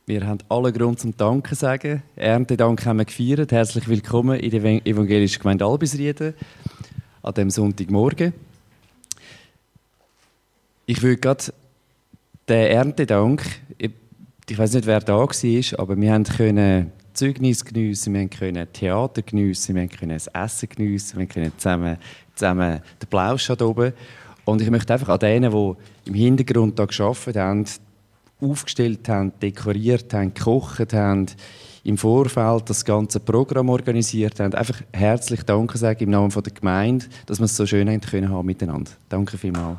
Wir haben alle Grund zum Danken sagen. Erntedank haben wir gefeiert. Herzlich willkommen in der evangelischen Gemeinde Albisrieden an diesem Sonntagmorgen. Ich will gerade den Erntedank, ich weiß nicht, wer da war, aber wir können Zeugnis geniessen, wir können Theater geniessen, wir können das Essen geniessen, wir können zusammen den Plausch hier oben. Und ich möchte einfach an denen, die im Hintergrund hier gearbeitet haben, aufgestellt haben, dekoriert haben, gekocht haben, im Vorfeld das ganze Programm organisiert haben, einfach herzlich Danke sagen im Namen der Gemeinde, dass wir es so schön haben können miteinander. Danke vielmals.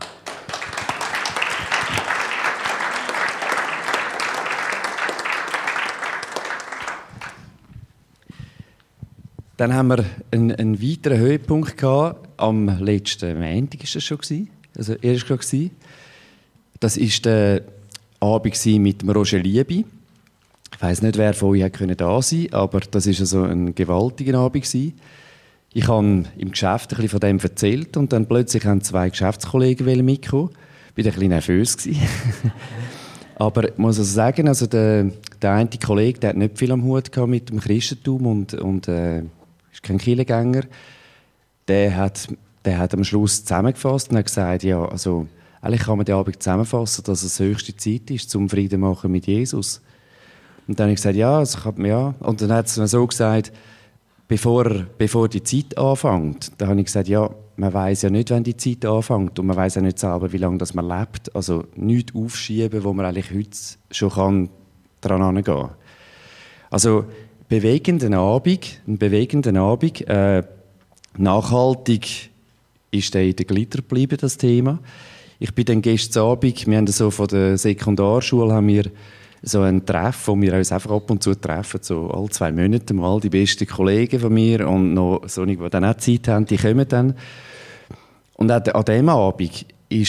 Dann haben wir einen weiteren Höhepunkt gehabt. Am letzten Montag war das schon. Also, er war gerade. Das war der Abend mit dem Roger Lieby. Ich weiss nicht, wer von euch da sein konnte, aber das war also ein gewaltiger Abend. Ich habe im Geschäft ein bisschen von dem erzählt und dann plötzlich haben 2 Geschäftskollegen mitkommen. Ich war ein bisschen nervös. Aber ich muss also sagen, also der eine Kollege, der hat nicht viel am Hut gehabt mit dem Christentum und ist kein Kirchengänger. Der hat am Schluss zusammengefasst und hat gesagt, ja, also eigentlich kann man den Abend zusammenfassen, dass es höchste Zeit ist, zum Frieden machen mit Jesus. Und dann habe ich gesagt, ja, ja. Und dann hat es mir so gesagt, bevor die Zeit anfängt, dann habe ich gesagt, ja, man weiß ja nicht, wann die Zeit anfängt und man weiß ja nicht selber, wie lange das man lebt. Also nichts aufschieben, wo man eigentlich heute schon daran herangehen kann. Also ein bewegender Abend. Nachhaltig ist der in der Glitter geblieben, das Thema. Ich bin dann gestern Abend, wir haben so von der Sekundarschule haben wir so ein Treff, wo wir uns einfach ab und zu treffen, so alle 2 Monate mal, die besten Kollegen von mir und noch solche, die dann auch Zeit haben, die kommen dann. Und an diesem Abend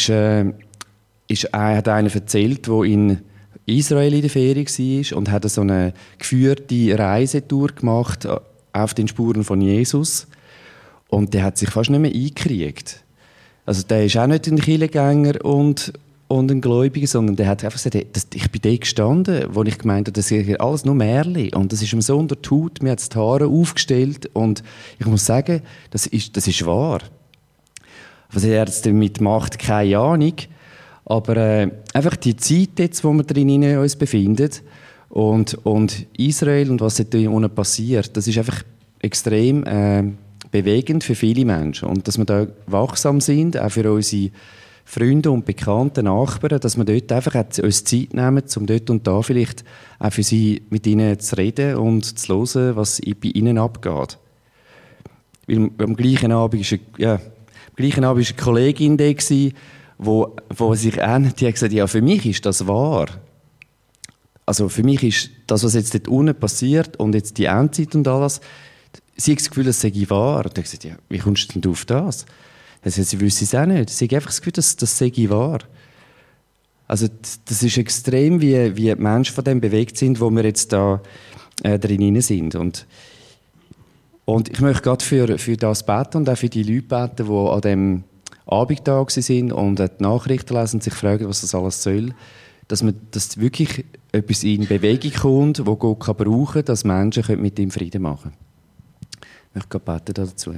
hat einer erzählt, der in Israel in der Ferien war und hat so eine geführte Reisetour gemacht auf den Spuren von Jesus. Und der hat sich fast nicht mehr eingekriegt. Also der ist auch nicht ein Kirchengänger und ein Gläubiger, sondern der hat einfach gesagt, ich bin dort gestanden, wo ich gemeint habe, das ist alles nur Märchen. Und das ist ihm so unter die Haut, mir hat die Haare aufgestellt. Und ich muss sagen, das ist wahr. Was er jetzt damit macht, keine Ahnung. Aber einfach die Zeit, jetzt, wo wir drin uns befinden und Israel und was dort unten passiert, das ist einfach extrem bewegend für viele Menschen. Und dass wir da wachsam sind, auch für unsere Freunde und bekannte Nachbarn, dass wir dort einfach uns Zeit nehmen, um dort und da vielleicht auch für sie mit ihnen zu reden und zu hören, was bei ihnen abgeht. Weil am gleichen Abend war eine Kollegin da, wo sich die hat gesagt, ja, für mich ist das wahr. Also für mich ist das, was jetzt dort unten passiert und jetzt die Endzeit und alles, sie hat das Gefühl, es sei wahr. Und ich habe gesagt, ja, wie kommst du denn auf das? Sie wüsste es auch nicht. Sie hat einfach das Gefühl, das sei wahr. Also das ist extrem, wie die Menschen von dem bewegt sind, wo wir jetzt da drin sind. Und ich möchte gerade für das beten und auch für die Leute beten, die an dem Abend da waren und die Nachrichten lesen und sich fragen, was das alles soll, dass wirklich etwas in Bewegung kommt, das Gott brauchen kann, dass Menschen mit ihm Frieden machen können. Ich möchte gerade beten dazu.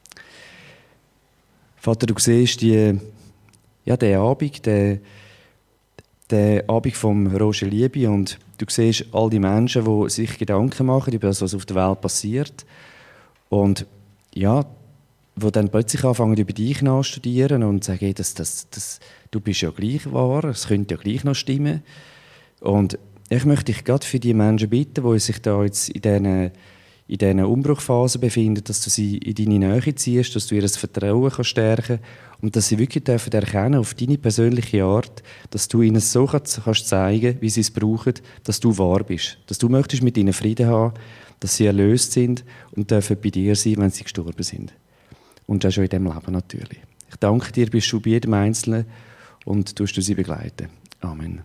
Vater, du siehst den Abend, den Abend vom Roger Lieby und du siehst all die Menschen, die sich Gedanken machen über das, was auf der Welt passiert und ja, wo dann plötzlich anfangen, über dich nachzustudieren und sagen, hey, du bist ja gleich wahr, es könnte ja gleich noch stimmen. Und ich möchte dich gerade für die Menschen bitten, die sich da jetzt in diesen Umbruchphase befinden, dass du sie in deine Nähe ziehst, dass du ihr das Vertrauen stärken kannst und dass sie wirklich erkennen auf deine persönliche Art, dass du ihnen so kannst zeigen, wie sie es brauchen, dass du wahr bist. Dass du möchtest mit ihnen Frieden haben, dass sie erlöst sind und dürfen bei dir sein, wenn sie gestorben sind. Und auch schon in diesem Leben natürlich. Ich danke dir, bist du bei jedem Einzelnen und tust du sie begleiten. Amen.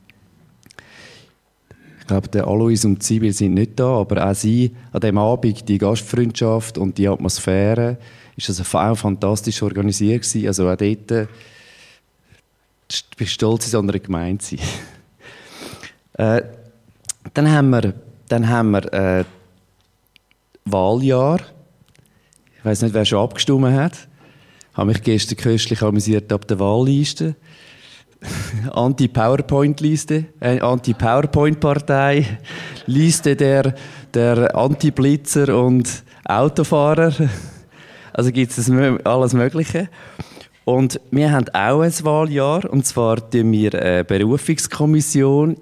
Ich glaube, der Alois und Sibyl sind nicht da, aber auch sie, an diesem Abend, die Gastfreundschaft und die Atmosphäre, ist das auch fantastisch organisiert gewesen. Also auch dort, du bist stolz, in so einer Gemeinde zu sein. Dann haben wir Wahljahr. Ich weiss nicht, wer schon abgestimmt hat. Ich habe mich gestern köstlich amüsiert ab der Wahlliste. Anti-PowerPoint-Liste, Anti-PowerPoint-Partei, Liste der Anti-Blitzer und Autofahrer. Also gibt es alles Mögliche. Und wir haben auch ein Wahljahr, und zwar tun wir eine Berufungskommission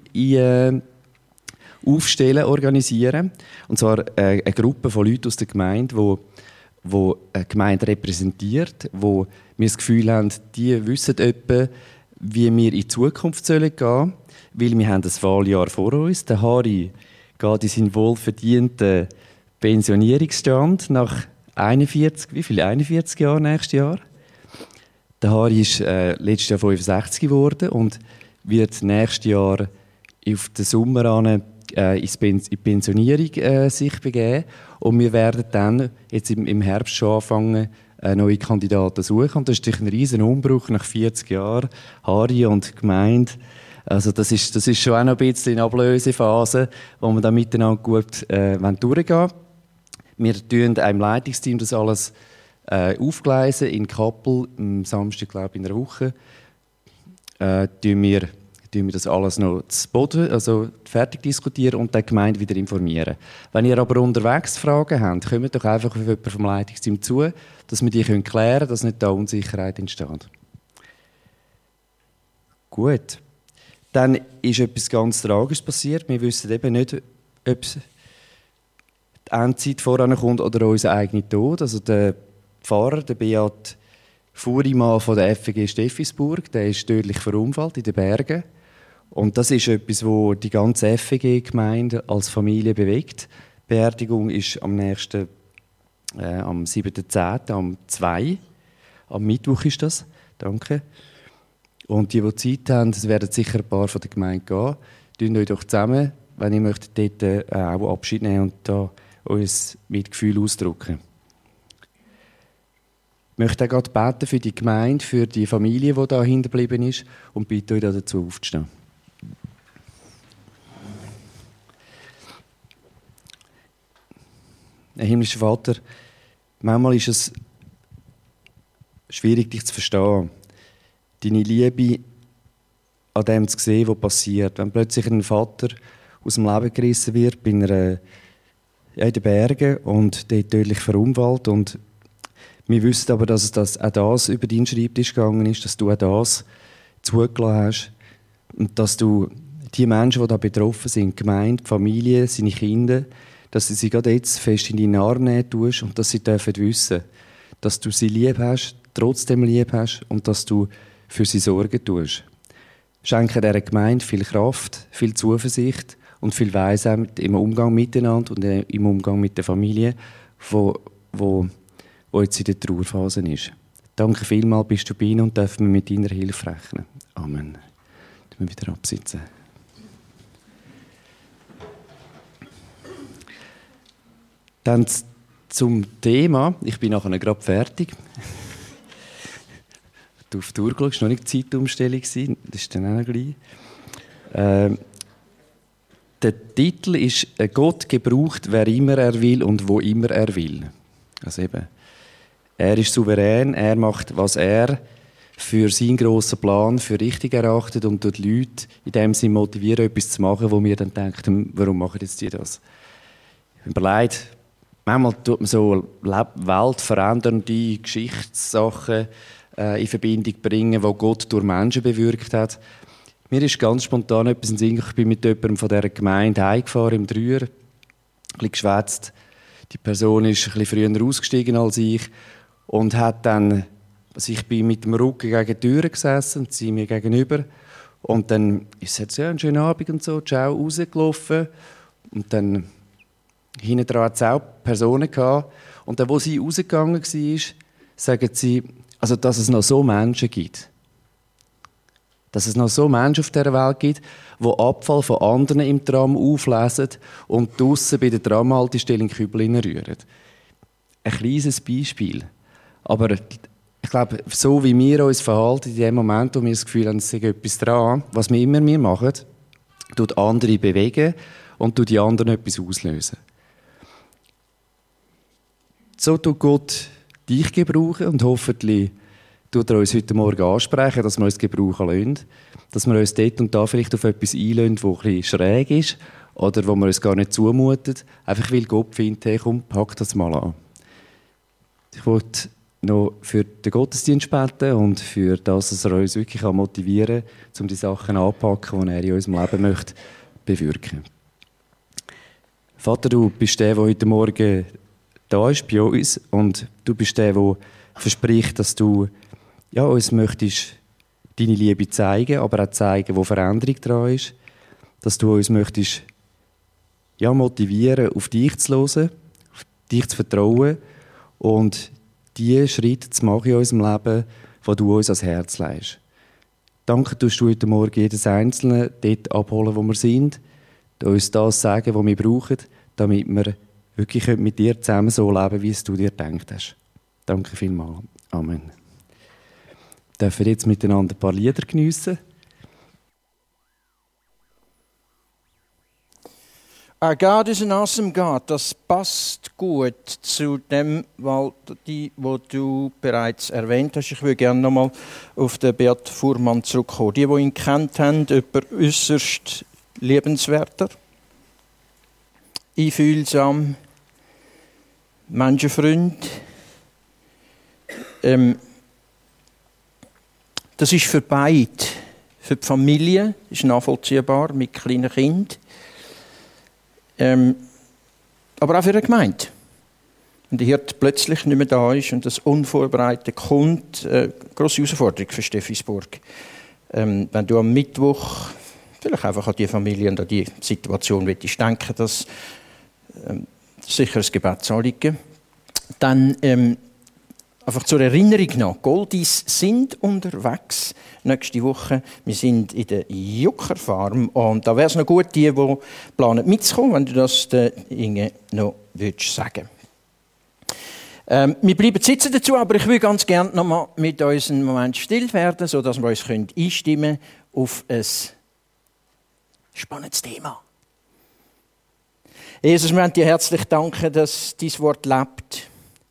aufstellen, organisieren. Und zwar eine Gruppe von Leuten aus der Gemeinde, die eine Gemeinde repräsentiert, wo wir das Gefühl haben, die wissen etwa, wie wir in die Zukunft gehen sollen, weil wir haben das Wahljahr vor uns. Der Harry geht in seinen wohlverdienten Pensionierungsstand nach 41 Jahren nächstes Jahr. Der Harry ist letztes Jahr 65 geworden und wird nächstes Jahr auf den Sommer in die Pensionierung sich begeben. Und wir werden dann jetzt im Herbst schon anfangen, neue Kandidaten suchen. Und das ist natürlich ein riesen Umbruch nach 40 Jahren. Harry und Gemeinde. Also das ist schon auch noch ein bisschen eine Ablösephase, wo wir da miteinander gut durchgehen wollen. Wir tun einem Leitungsteam das alles aufgleisen in Kappel, am Samstag, glaube ich, in einer Woche. Tun wir das alles noch zu Boden, also fertig diskutieren und die Gemeinde wieder informieren. Wenn ihr aber unterwegs Fragen habt, kommt doch einfach auf jemanden vom Leitungsteam zu, dass wir die klären können, dass nicht da Unsicherheit entsteht. Gut. Dann ist etwas ganz Tragisches passiert. Wir wissen eben nicht, ob die Endzeit vorankommt oder unser eigener Tod. Also der Pfarrer, der Beat Furimann von der FG Steffisburg, der ist tödlich verunfallt in den Bergen. Und das ist etwas, wo die ganze FG-Gemeinde als Familie bewegt. Die Beerdigung ist am 7.10. um 2. Am Mittwoch ist das. Danke. Und die Zeit haben, es werden sicher ein paar von der Gemeinde gehen. Tun euch doch zusammen, wenn ihr möchtet, dort auch Abschied nehmen und da uns Mitgefühl ausdrücken. Ich möchte auch gerade beten für die Gemeinde, für die Familie, die da hinterblieben ist, und bitte euch dazu aufzustehen. Himmlischer Vater, manchmal ist es schwierig, dich zu verstehen. Deine Liebe an dem zu sehen, was passiert. Wenn plötzlich ein Vater aus dem Leben gerissen wird, in den Bergen und dort tödlich verunfallt. Und wir wissen aber, dass auch das über deinen Schreibtisch gegangen ist, dass du auch das zugelassen hast und dass du die Menschen, die da betroffen sind, die Gemeinde, die Familie, seine Kinder, dass du sie gerade jetzt fest in deinen Arm nehmen tust und dass sie dürfen wissen, dass du sie lieb hast, trotzdem lieb hast und dass du für sie Sorgen tust. Schenke dieser Gemeinde viel Kraft, viel Zuversicht und viel Weisheit im Umgang miteinander und im Umgang mit der Familie, wo jetzt in der Trauerphase ist. Danke vielmals, bist du bei ihnen und dürfen wir mit deiner Hilfe rechnen. Amen. Wir wieder absitzen. Dann zum Thema. Ich bin nachher gerade fertig. Du auf die Uhr geschaut, es war noch nicht die Zeitumstellung. Das ist dann auch gleich. Der Titel ist «Gott gebraucht, wer immer er will und wo immer er will». Also eben, er ist souverän, er macht, was er für seinen grossen Plan für richtig erachtet und tut Leute in dem Sinne motivieren, etwas zu machen, wo wir dann denken, warum machen jetzt die das? Überlegt, manchmal tut man so weltverändernde Geschichtssachen in Verbindung bringen, die Gott durch Menschen bewirkt hat. Mir ist ganz spontan etwas in den Sinn. Ich bin mit jemandem von dieser Gemeinde heimgefahren im Dreier, ein bisschen geschwätzt. Die Person ist ein bisschen früher ausgestiegen als ich und hat dann, also ich bin mit dem Rücken gegen die Tür gesessen und sie mir gegenüber. Und dann ist sie ja, einen schönen Abend und so, ciao, rausgelaufen. Und dann hinten dran hat es auch Personen gehabt. Und dann, wo sie rausgegangen war, sagen sie, also, dass es noch so Menschen gibt. Dass es noch so Menschen auf dieser Welt gibt, die Abfall von anderen im Tram auflesen und draussen bei der Tramhaltestelle in Kübel rühren. Ein kleines Beispiel. Aber ich glaube, so wie wir uns verhalten in dem Moment, wo wir das Gefühl haben, es sei etwas dran, was wir immer machen, tut andere bewegen und tut die anderen etwas auslösen. So tut Gott dich gebrauchen und hoffentlich tut er uns heute Morgen ansprechen, dass wir uns gebrauchen lassen, dass wir uns dort und da vielleicht auf etwas einlassen, das ein bisschen schräg ist oder wo wir uns gar nicht zumutet, einfach weil Gott findet, hey, komm, pack das mal an. Ich wollte noch für den Gottesdienst beten und für das, dass er uns wirklich motivieren kann, um die Sachen anzupacken, die er in unserem Leben möchte bewirken. Vater, du bist der heute Morgen da ist bei uns und du bist der verspricht, dass du uns möchtest deine Liebe zeigen, aber auch zeigen, wo Veränderung dran ist, dass du uns möchtest motivieren, auf dich zu hören, auf dich zu vertrauen und die Schritte zu machen in unserem Leben, die du uns ans Herz legst. Danke, dass du heute Morgen jedes Einzelne dort abholen, wo wir sind, uns das sagen, was wir brauchen, damit wir wirklich mit dir zusammen so leben, wie es du dir gedacht hast. Danke vielmals. Amen. Dürfen wir jetzt miteinander ein paar Lieder geniessen? Our God is an awesome God. Das passt gut zu dem, was du bereits erwähnt hast. Ich würde gerne nochmal auf den Beat Fuhrmann zurückkommen. Die ihn kennt haben, jemand äußerst liebenswerter, einfühlsam, Menschenfreund. Das ist für beide, für die Familie, ist nachvollziehbar, mit kleinen Kindern. Aber auch für eine Gemeinde. Wenn der Hirt plötzlich nicht mehr da ist und das unvorbereitet kommt, grosse Herausforderung für Steffisburg. Wenn du am Mittwoch vielleicht einfach an die Familie und an die Situation willst denken, dass sicher ein Gebetsanliegen, dann einfach zur Erinnerung noch, Goldis sind unterwegs nächste Woche. Wir sind in der Juckerfarm und da wäre es noch gut, die planen mitzukommen, wenn du das der Inge noch sagen würdest. Wir bleiben sitzen dazu, aber ich würde ganz gerne noch mal mit uns einen Moment still werden, sodass wir uns einstimmen auf ein spannendes Thema. Jesus, wir wollen dir herzlich danken, dass dein Wort lebt.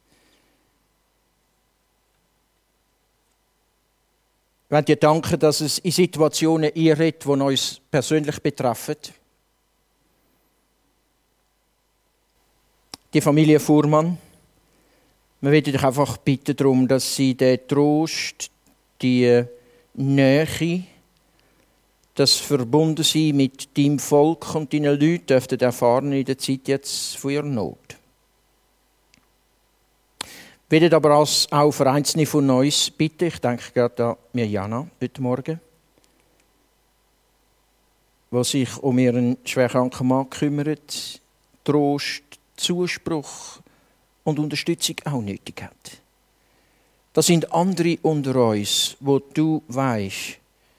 Wir wollen dir danken, dass es in Situationen einredet, die uns persönlich betreffen. Die Familie Fuhrmann, wir wollen dich einfach bitten darum, dass sie den Trost, die Nähe, das Verbundensein mit deinem Volk und deinen Leuten dürften erfahren in der Zeit jetzt von ihrer Not. Ich will aber auch für einzelne von uns bitten, ich denke gerade an Mirjana heute Morgen, die sich um ihren schwerkranken Mann kümmert, Trost, Zuspruch und Unterstützung auch nötig hat. Das sind andere unter uns, wo du weisst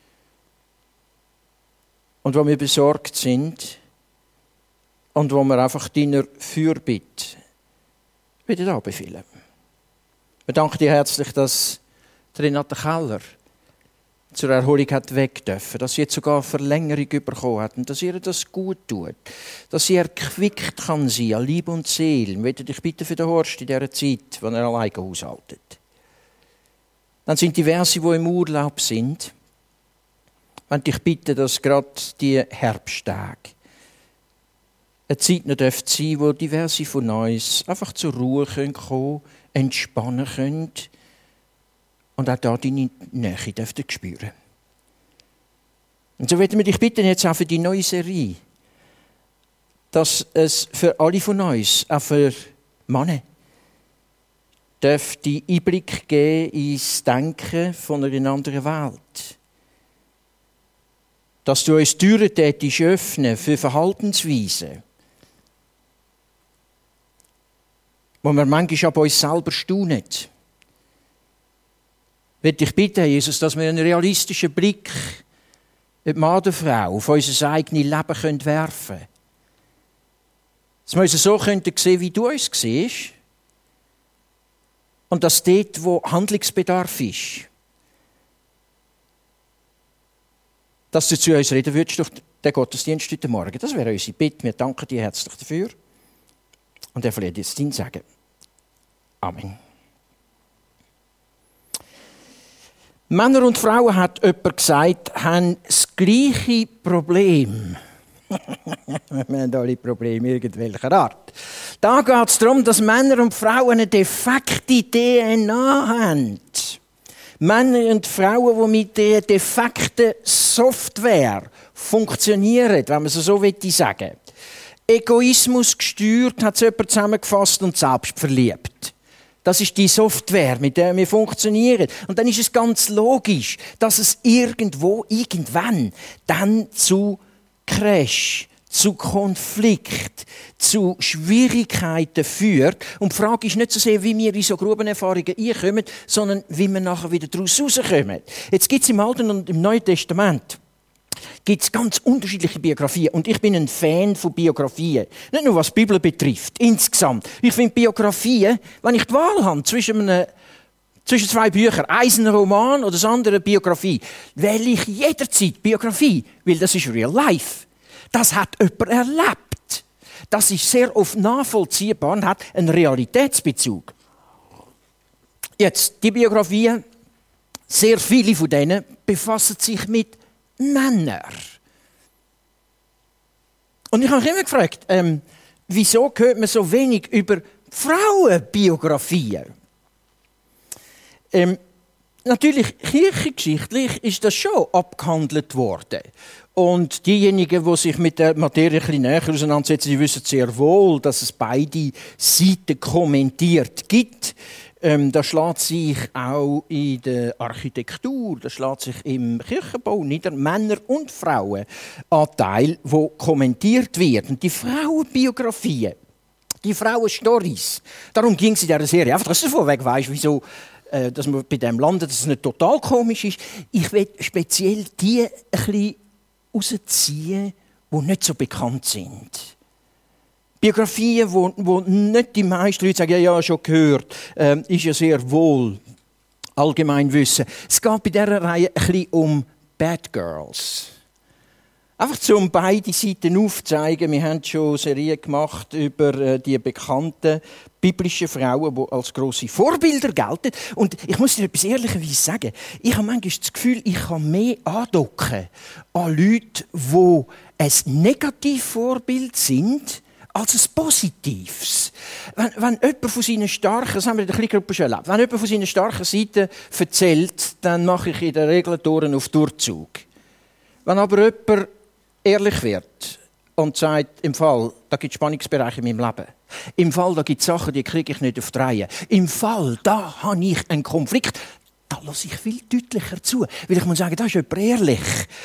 und wo wir besorgt sind und wo wir einfach deiner Fürbitte wieder anbefehlen. Wir danken dir herzlich, dass Renate Keller zur Erholung hat weg dürfen, dass sie jetzt sogar Verlängerung bekommen hat und dass ihr das gut tut, dass sie erquickt kann sein an Leib und Seele. Ich möchte dich bitten für den Horst in dieser Zeit, wenn er alleine haushaltet. Dann sind diverse, die im Urlaub sind. Ich möchte dich bitten, dass gerade die Herbsttage eine Zeit noch sein dürfte, wo diverse von uns einfach zur Ruhe kommen können, entspannen können und auch da deine Nähe dürften spüren. Und so möchten wir dich bitten, jetzt auch für die neue Serie, dass es für alle von uns, auch für Männer, dürfte Einblick geben ins Denken von einer anderen Welt. Dass du uns Türen tätest öffnen für Verhaltensweisen, wo wir manchmal bei uns selber staunen. Ich möchte dich bitten, Jesus, dass wir einen realistischen Blick, ob Mann oder Frau, auf unser eigenes Leben werfen können. Dass wir uns so sehen können, wie du uns siehst. Und dass dort, wo Handlungsbedarf ist, dass du zu uns reden würdest durch den Gottesdienst heute Morgen. Das wäre unsere Bitte. Wir danken dir herzlich dafür. Und er verliert jetzt dein Segen. Amen. Männer und Frauen, hat jemand gesagt, haben das gleiche Problem. Wir haben alle Probleme irgendwelcher Art. Da geht es darum, dass Männer und Frauen eine defekte DNA haben. Männer und Frauen, die mit der defekten Software funktionieren, wenn man es so sagen will. Egoismus gesteuert, hat es jemand zusammengefasst, und selbstverliebt. Das ist die Software, mit der wir funktionieren. Und dann ist es ganz logisch, dass es irgendwann dann zu Crash, zu Konflikt, zu Schwierigkeiten führt. Und die Frage ist nicht so sehr, wie wir in so Grubenerfahrungen einkommen, sondern wie wir nachher wieder daraus rauskommen. Jetzt gibt es im Alten und im Neuen Testament gibt's ganz unterschiedliche Biografien. Und ich bin ein Fan von Biografien. Nicht nur was die Bibel betrifft, insgesamt. Ich finde Biografien, wenn ich die Wahl habe zwischen zwei Büchern, eins ein Roman oder das andere Biografie, wähle ich jederzeit Biografie, weil das ist real life. Das hat jemand erlebt. Das ist sehr oft nachvollziehbar und hat einen Realitätsbezug. Jetzt, die Biografien, sehr viele von denen befassen sich mit Männern. Und ich habe mich immer gefragt, wieso hört man so wenig über Frauenbiografien? Natürlich, kirchengeschichtlich ist das schon abgehandelt worden. Und diejenigen, die sich mit der Materie ein bisschen näher auseinandersetzen, die wissen sehr wohl, dass es beide Seiten kommentiert gibt. Das schlägt sich auch in der Architektur, das schlägt sich im Kirchenbau nieder, Männer- und Frauenanteil, wo kommentiert werden. Die Frauenbiografien, die Frauenstories, darum ging es in dieser Serie. Einfach, dass du vorweg weisst, wieso dass man bei dem landet, dass es nicht total komisch ist. Ich will speziell die ein bisschen rausziehen, die nicht so bekannt sind. Biografien, wo nicht die meisten Leute sagen, ja, schon gehört, ist ja sehr wohl Allgemeinwissen. Es geht bei dieser Reihe ein bisschen um Bad Girls. Einfach um beide Seiten aufzuzeigen. Wir haben schon Serien gemacht über die bekannten biblischen Frauen, die als grosse Vorbilder gelten. Und ich muss dir etwas ehrlicherweise sagen. Ich habe manchmal das Gefühl, ich kann mehr andocken an Leute, die ein Negativvorbild sind, als ein Positives. Wenn jemand von seinen starken, das haben wir in der Kleingruppe schon erlebt, wenn jemand von seinen starken Seiten erzählt, dann mache ich in der Regel Touren auf Durchzug. Wenn aber jemand ehrlich wird und sagt, im Fall, da gibt es Spannungsbereiche in meinem Leben. Im Fall, da gibt es Sachen, die kriege ich nicht auf die Reihe. Im Fall, da habe ich einen Konflikt. Da lasse ich viel deutlicher zu. Weil ich muss sagen, da ist jemand ehrlich.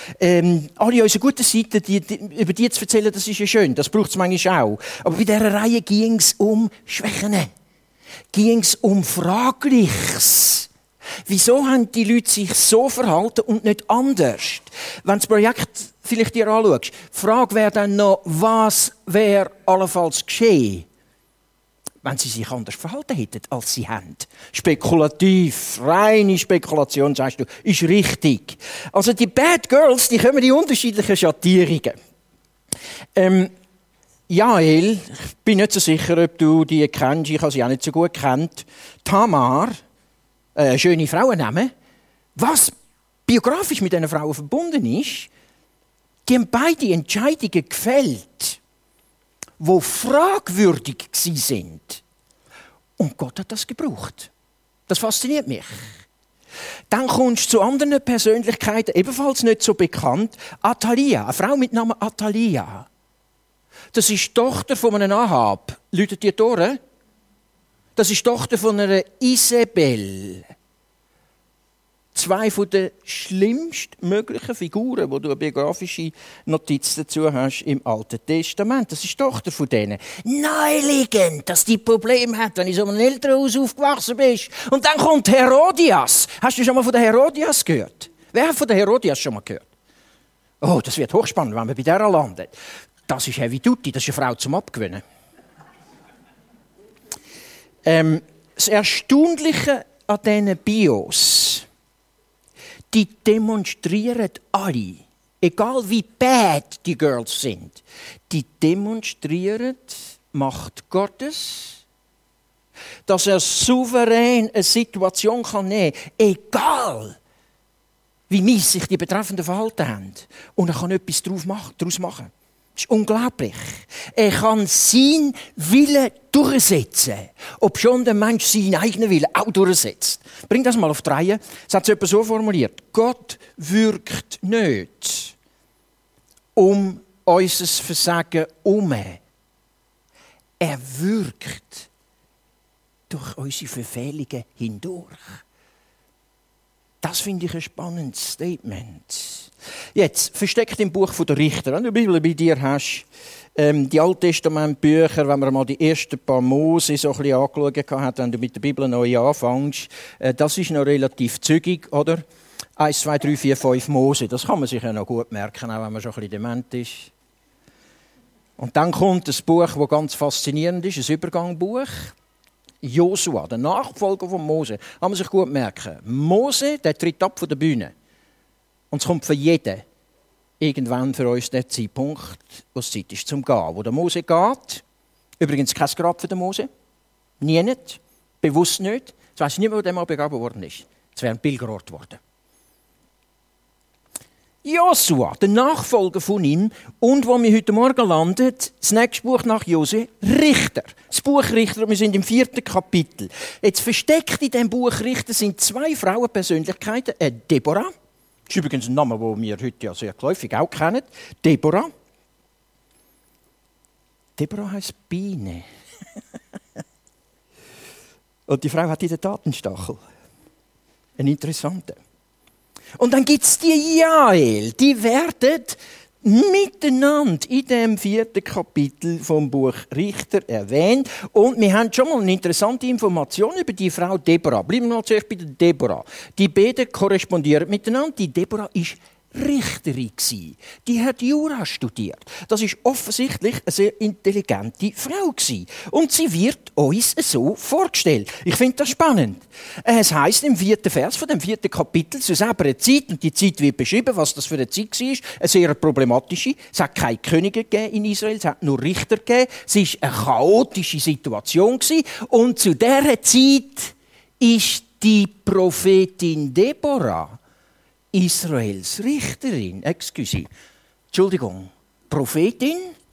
Alle unsere guten Seiten, über die zu erzählen, das ist ja schön. Das braucht es manchmal auch. Aber bei dieser Reihe ging es um Schwächen. Ging es um Fragliches. Wieso haben die Leute sich so verhalten und nicht anders? Wenn du das Projekt vielleicht dir anschaust, die Frage wäre dann noch, was wäre allenfalls geschehen, wenn sie sich anders verhalten hätten, als sie haben. Spekulativ, reine Spekulation, sagst du, ist richtig. Also die Bad Girls, die kommen in unterschiedlichen Schattierungen. Jael, ich bin nicht so sicher, ob du die kennst, ich habe sie auch nicht so gut kennt. Tamar, schöne Frauennamen. Was biografisch mit diesen Frauen verbunden ist, die haben beide Entscheidungen gefällt, die fragwürdig sind. Und Gott hat das gebraucht. Das fasziniert mich. Dann kommst du zu anderen Persönlichkeiten, ebenfalls nicht so bekannt. Athalia, eine Frau mit Namen Athalia. Das ist die Tochter von einem Ahab. Läutet die Tore? Das ist die Tochter von einer Isabel. Zwei von den schlimmstmöglichen Figuren, wo du eine biografische Notiz dazu hast im Alten Testament. Das ist die Tochter von denen. Naheliegend, dass die Probleme hat, wenn du in so einem Elternhaus aufgewachsen bist. Und dann kommt Herodias. Hast du schon mal von der Herodias gehört? Wer hat von der Herodias schon mal gehört? Oh, das wird hochspannend, wenn man bei der landet. Das ist Heavy Duty, das ist eine Frau zum Abgewöhnen. Das Erstaunliche an diesen Bios, die demonstrieren alle, egal wie bad die Girls sind, die demonstrieren die Macht Gottes, dass er souverän eine Situation nehmen kann, egal wie mies sich die Betreffenden verhalten haben. Und er kann etwas daraus machen. Das ist unglaublich. Er kann seinen Willen durchsetzen, ob schon der Mensch seinen eigenen Willen auch durchsetzt. Bring das mal auf die Reihe. Es hat es jemand so formuliert. Gott wirkt nicht um unser Versagen herum. Er wirkt durch unsere Verfehlungen hindurch. Das finde ich ein spannendes Statement. Jetzt, versteckt im Buch der Richter, wenn du die Bibel bei dir hast, die Alttestamentbücher, wenn man mal die ersten paar Mose so ein bisschen angeschaut hat, wenn du mit der Bibel neu anfängst, das ist noch relativ zügig, oder? 1, 2, 3, 4, 5 Mose, das kann man sich ja noch gut merken, auch wenn man schon ein bisschen dement ist. Und dann kommt ein Buch, das ganz faszinierend ist, ein Übergangbuch. Josua, der Nachfolger von Mose, kann man sich gut merken. Mose, der tritt ab von der Bühne. Und es kommt für jeden irgendwann für uns der Zeitpunkt, wo es Zeit ist zum Gehen. Wo der Mose geht, übrigens kein Grab für den Mose, nie nicht, bewusst nicht. Ich weiss nicht mehr, wo der mal begraben worden ist. Es wäre ein Pilgerort geworden. Josua, der Nachfolger von ihm, und wo wir heute Morgen landen, das nächste Buch nach Jose, Richter. Das Buch Richter, wir sind im 4. Kapitel. Jetzt versteckt in diesem Buch Richter sind 2 Frauenpersönlichkeiten. Deborah, das ist übrigens ein Name, den wir heute ja sehr geläufig auch kennen. Deborah. Deborah heisst Biene. Und die Frau hat in der Tat einen Stachel. Ein interessanter. Und dann gibt es die Jael, die werden miteinander in dem 4. Kapitel vom Buch Richter erwähnt. Und wir haben schon mal eine interessante Information über die Frau Deborah. Bleiben wir mal zuerst bei der Deborah. Die beiden korrespondieren miteinander. Die Deborah ist Richterin gsi. Die hat Jura studiert. Das ist offensichtlich eine sehr intelligente Frau gsi. Und sie wird uns so vorgestellt. Ich finde das spannend. Es heisst im 4. Vers von dem 4. Kapitel, zu selber Zeit, und die Zeit wird beschrieben, was das für eine Zeit war, eine sehr problematische. Es hat keine Könige gegeben in Israel, es hat nur Richter gegeben. Es war eine chaotische Situation gsi. Und zu dieser Zeit ist die Prophetin Deborah Israels Richterin, Entschuldigung, Prophetin?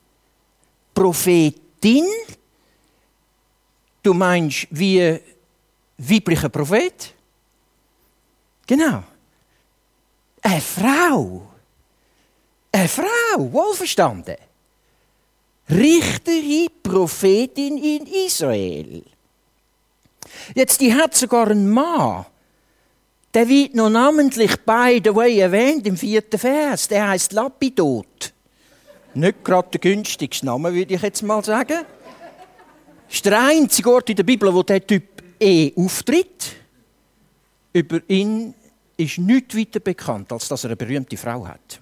Du meinst wie weiblicher Prophet? Genau. Eine Frau, wohlverstanden. Richterin, Prophetin in Israel. Jetzt, die hat sogar einen Mann. Der wird noch namentlich by the way erwähnt im 4. Vers. Der heisst Lapidot. Nicht gerade der günstigste Name, würde ich jetzt mal sagen. Das ist der einzige Ort in der Bibel, wo der Typ auftritt. Über ihn ist nichts weiter bekannt, als dass er eine berühmte Frau hat.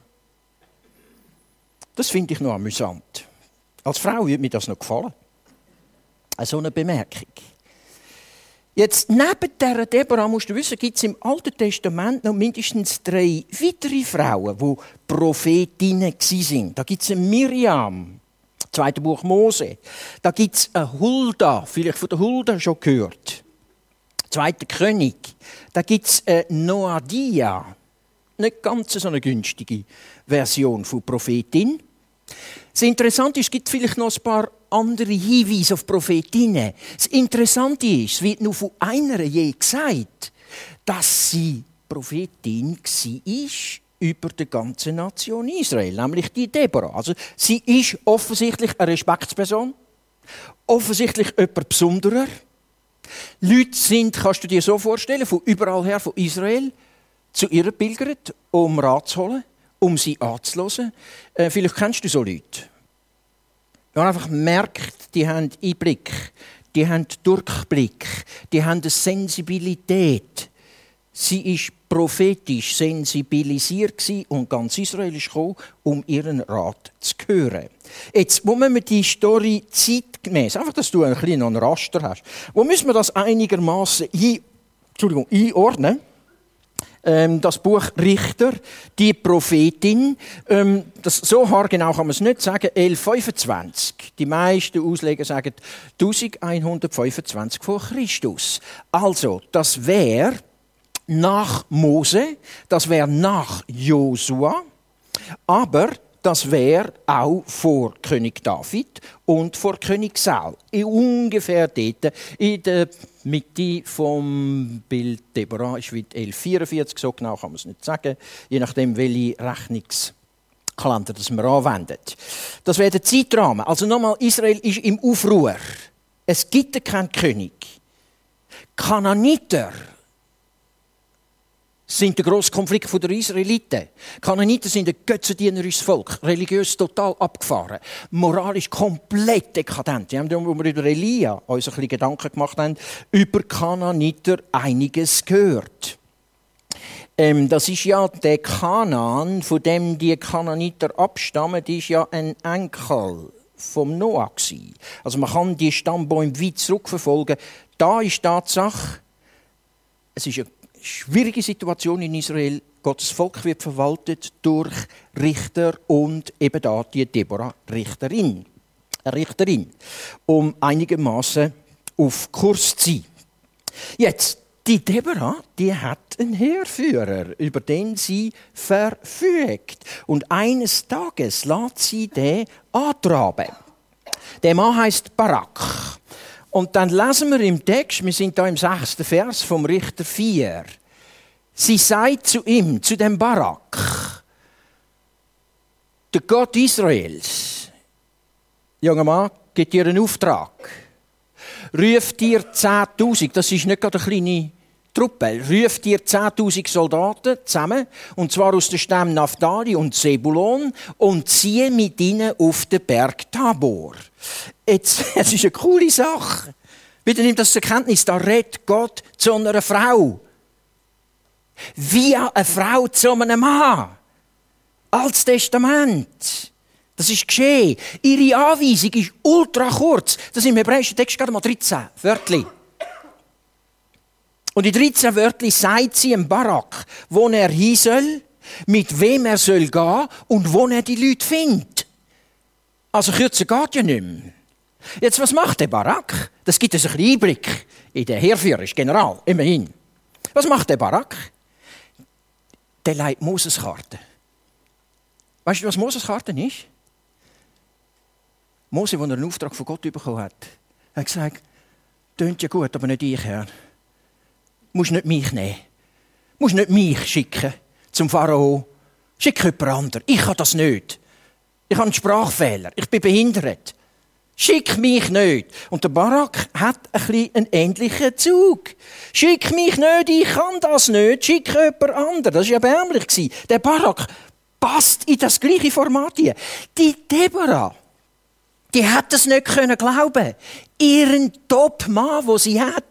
Das finde ich noch amüsant. Als Frau würde mir das noch gefallen. So eine Bemerkung. Jetzt, neben dieser Deborah, musst du wissen, gibt es im Alten Testament noch mindestens 3 weitere Frauen, die Prophetinnen waren. Da gibt es eine Miriam, 2. Buch Mose. Da gibt es eine Hulda, vielleicht von der Hulda schon gehört. 2. König. Da gibt es eine Noadia. Nicht ganz so eine günstige Version von Prophetin. Das Interessante ist, es gibt vielleicht noch ein paar andere Hinweise auf Prophetinnen. Das Interessante ist, es wird nur von einer je gesagt, dass sie Prophetin war über die ganze Nation Israel, nämlich die Deborah. Also sie ist offensichtlich eine Respektsperson, offensichtlich jemand Besonderer. Leute sind, kannst du dir so vorstellen, von überall her, von Israel, zu ihr pilgert, um Rat zu holen, um sie anzuhören. Vielleicht kennst du so Leute. Man einfach merkt, die haben Einblick, die haben Durchblick, die haben eine Sensibilität. Sie war prophetisch sensibilisiert und ganz Israel ist gekommen, um ihren Rat zu hören. Jetzt, wo müssen wir die Story zeitgemäß, einfach, dass du ein bisschen noch einen Raster hast, wo müssen wir das einigermaßen einordnen? das Buch Richter, die Prophetin, so haargenau kann man es nicht sagen, 1125. Die meisten Ausleger sagen 1125 vor Christus. Also, das wäre nach Mose, das wäre nach Josua, aber das wäre auch vor König David und vor König Saul. Ungefähr dort, in der Mitte vom Bild Deborah, ist wie 1144, so genau kann man es nicht sagen, je nachdem, welche Rechnungskalender das man anwendet. Das wäre der Zeitrahmen. Also nochmal, Israel ist im Aufruhr. Es gibt keinen König. Kanaaniter sind der grosse Konflikt der Israeliten. Kanaaniter sind ein götzendienerisches Volk, religiös total abgefahren, moralisch komplett dekadent. Wir haben, als wir über Elia uns ein bisschen Gedanken gemacht haben, über Kanaaniter einiges gehört. Das ist ja der Kanaan, von dem die Kanaaniter abstammen, ist ja ein Enkel vom Noah gewesen. Also man kann die Stammbäume weit zurückverfolgen. Da ist die Tatsache, es ist eine schwierige Situation in Israel. Gottes Volk wird verwaltet durch Richter und eben da die Deborah Richterin, einigermaßen auf Kurs zu sein. Jetzt, die Deborah, die hat einen Heerführer, über den sie verfügt. Und eines Tages lässt sie den antraben. Der Mann heisst Barak. Und dann lesen wir im Text, wir sind da im 6. Vers vom Richter 4. Sie sagt zu ihm, zu dem Barak, der Gott Israels, junger Mann, gibt dir einen Auftrag. Ruf dir 10.000, das ist nicht gerade eine kleine Truppe, ruf dir 10.000 Soldaten zusammen, und zwar aus den Stämmen Naphtali und Zebulon, und ziehe mit ihnen auf den Berg Tabor. Jetzt, es ist eine coole Sache. Bitte nimm das zur Kenntnis, da redet Gott zu einer Frau. Wie eine Frau zu einem Mann. Altes Testament. Das ist geschehen. Ihre Anweisung ist ultra kurz. Das ist im hebräischen Text gerade mal 13 Wörtchen. Und in 13 Wörtchen sagt sie dem Barak, wo er hin soll, mit wem er soll gehen und wo er die Leute findet. Also kürzer geht ja nicht mehr. Jetzt, was macht der Barak? Das gibt uns ein bisschen Einblick in den Heerführer, ist General, immerhin. Was macht der Barak? Der leiht Moses-Karten. Weißt du, was Moses-Karten ist? Mose, als er einen Auftrag von Gott bekommen hat, hat gesagt, tönt ja gut, aber nicht ich, Herr. Du musst nicht mich nehmen. Du musst nicht mich schicken zum Pharao. Schick jemand anderen. Ich kann das nicht. Ich habe einen Sprachfehler. Ich bin behindert. Schick mich nicht. Und der Barak hat ein bisschen einen ähnlichen Zug. Schick mich nicht, ich kann das nicht. Schick jemand anderen. Das war erbärmlich. Der Barak passt in das gleiche Format hier. Die Deborah, die hat es nicht glauben. Ihren Top-Mann, den sie hat,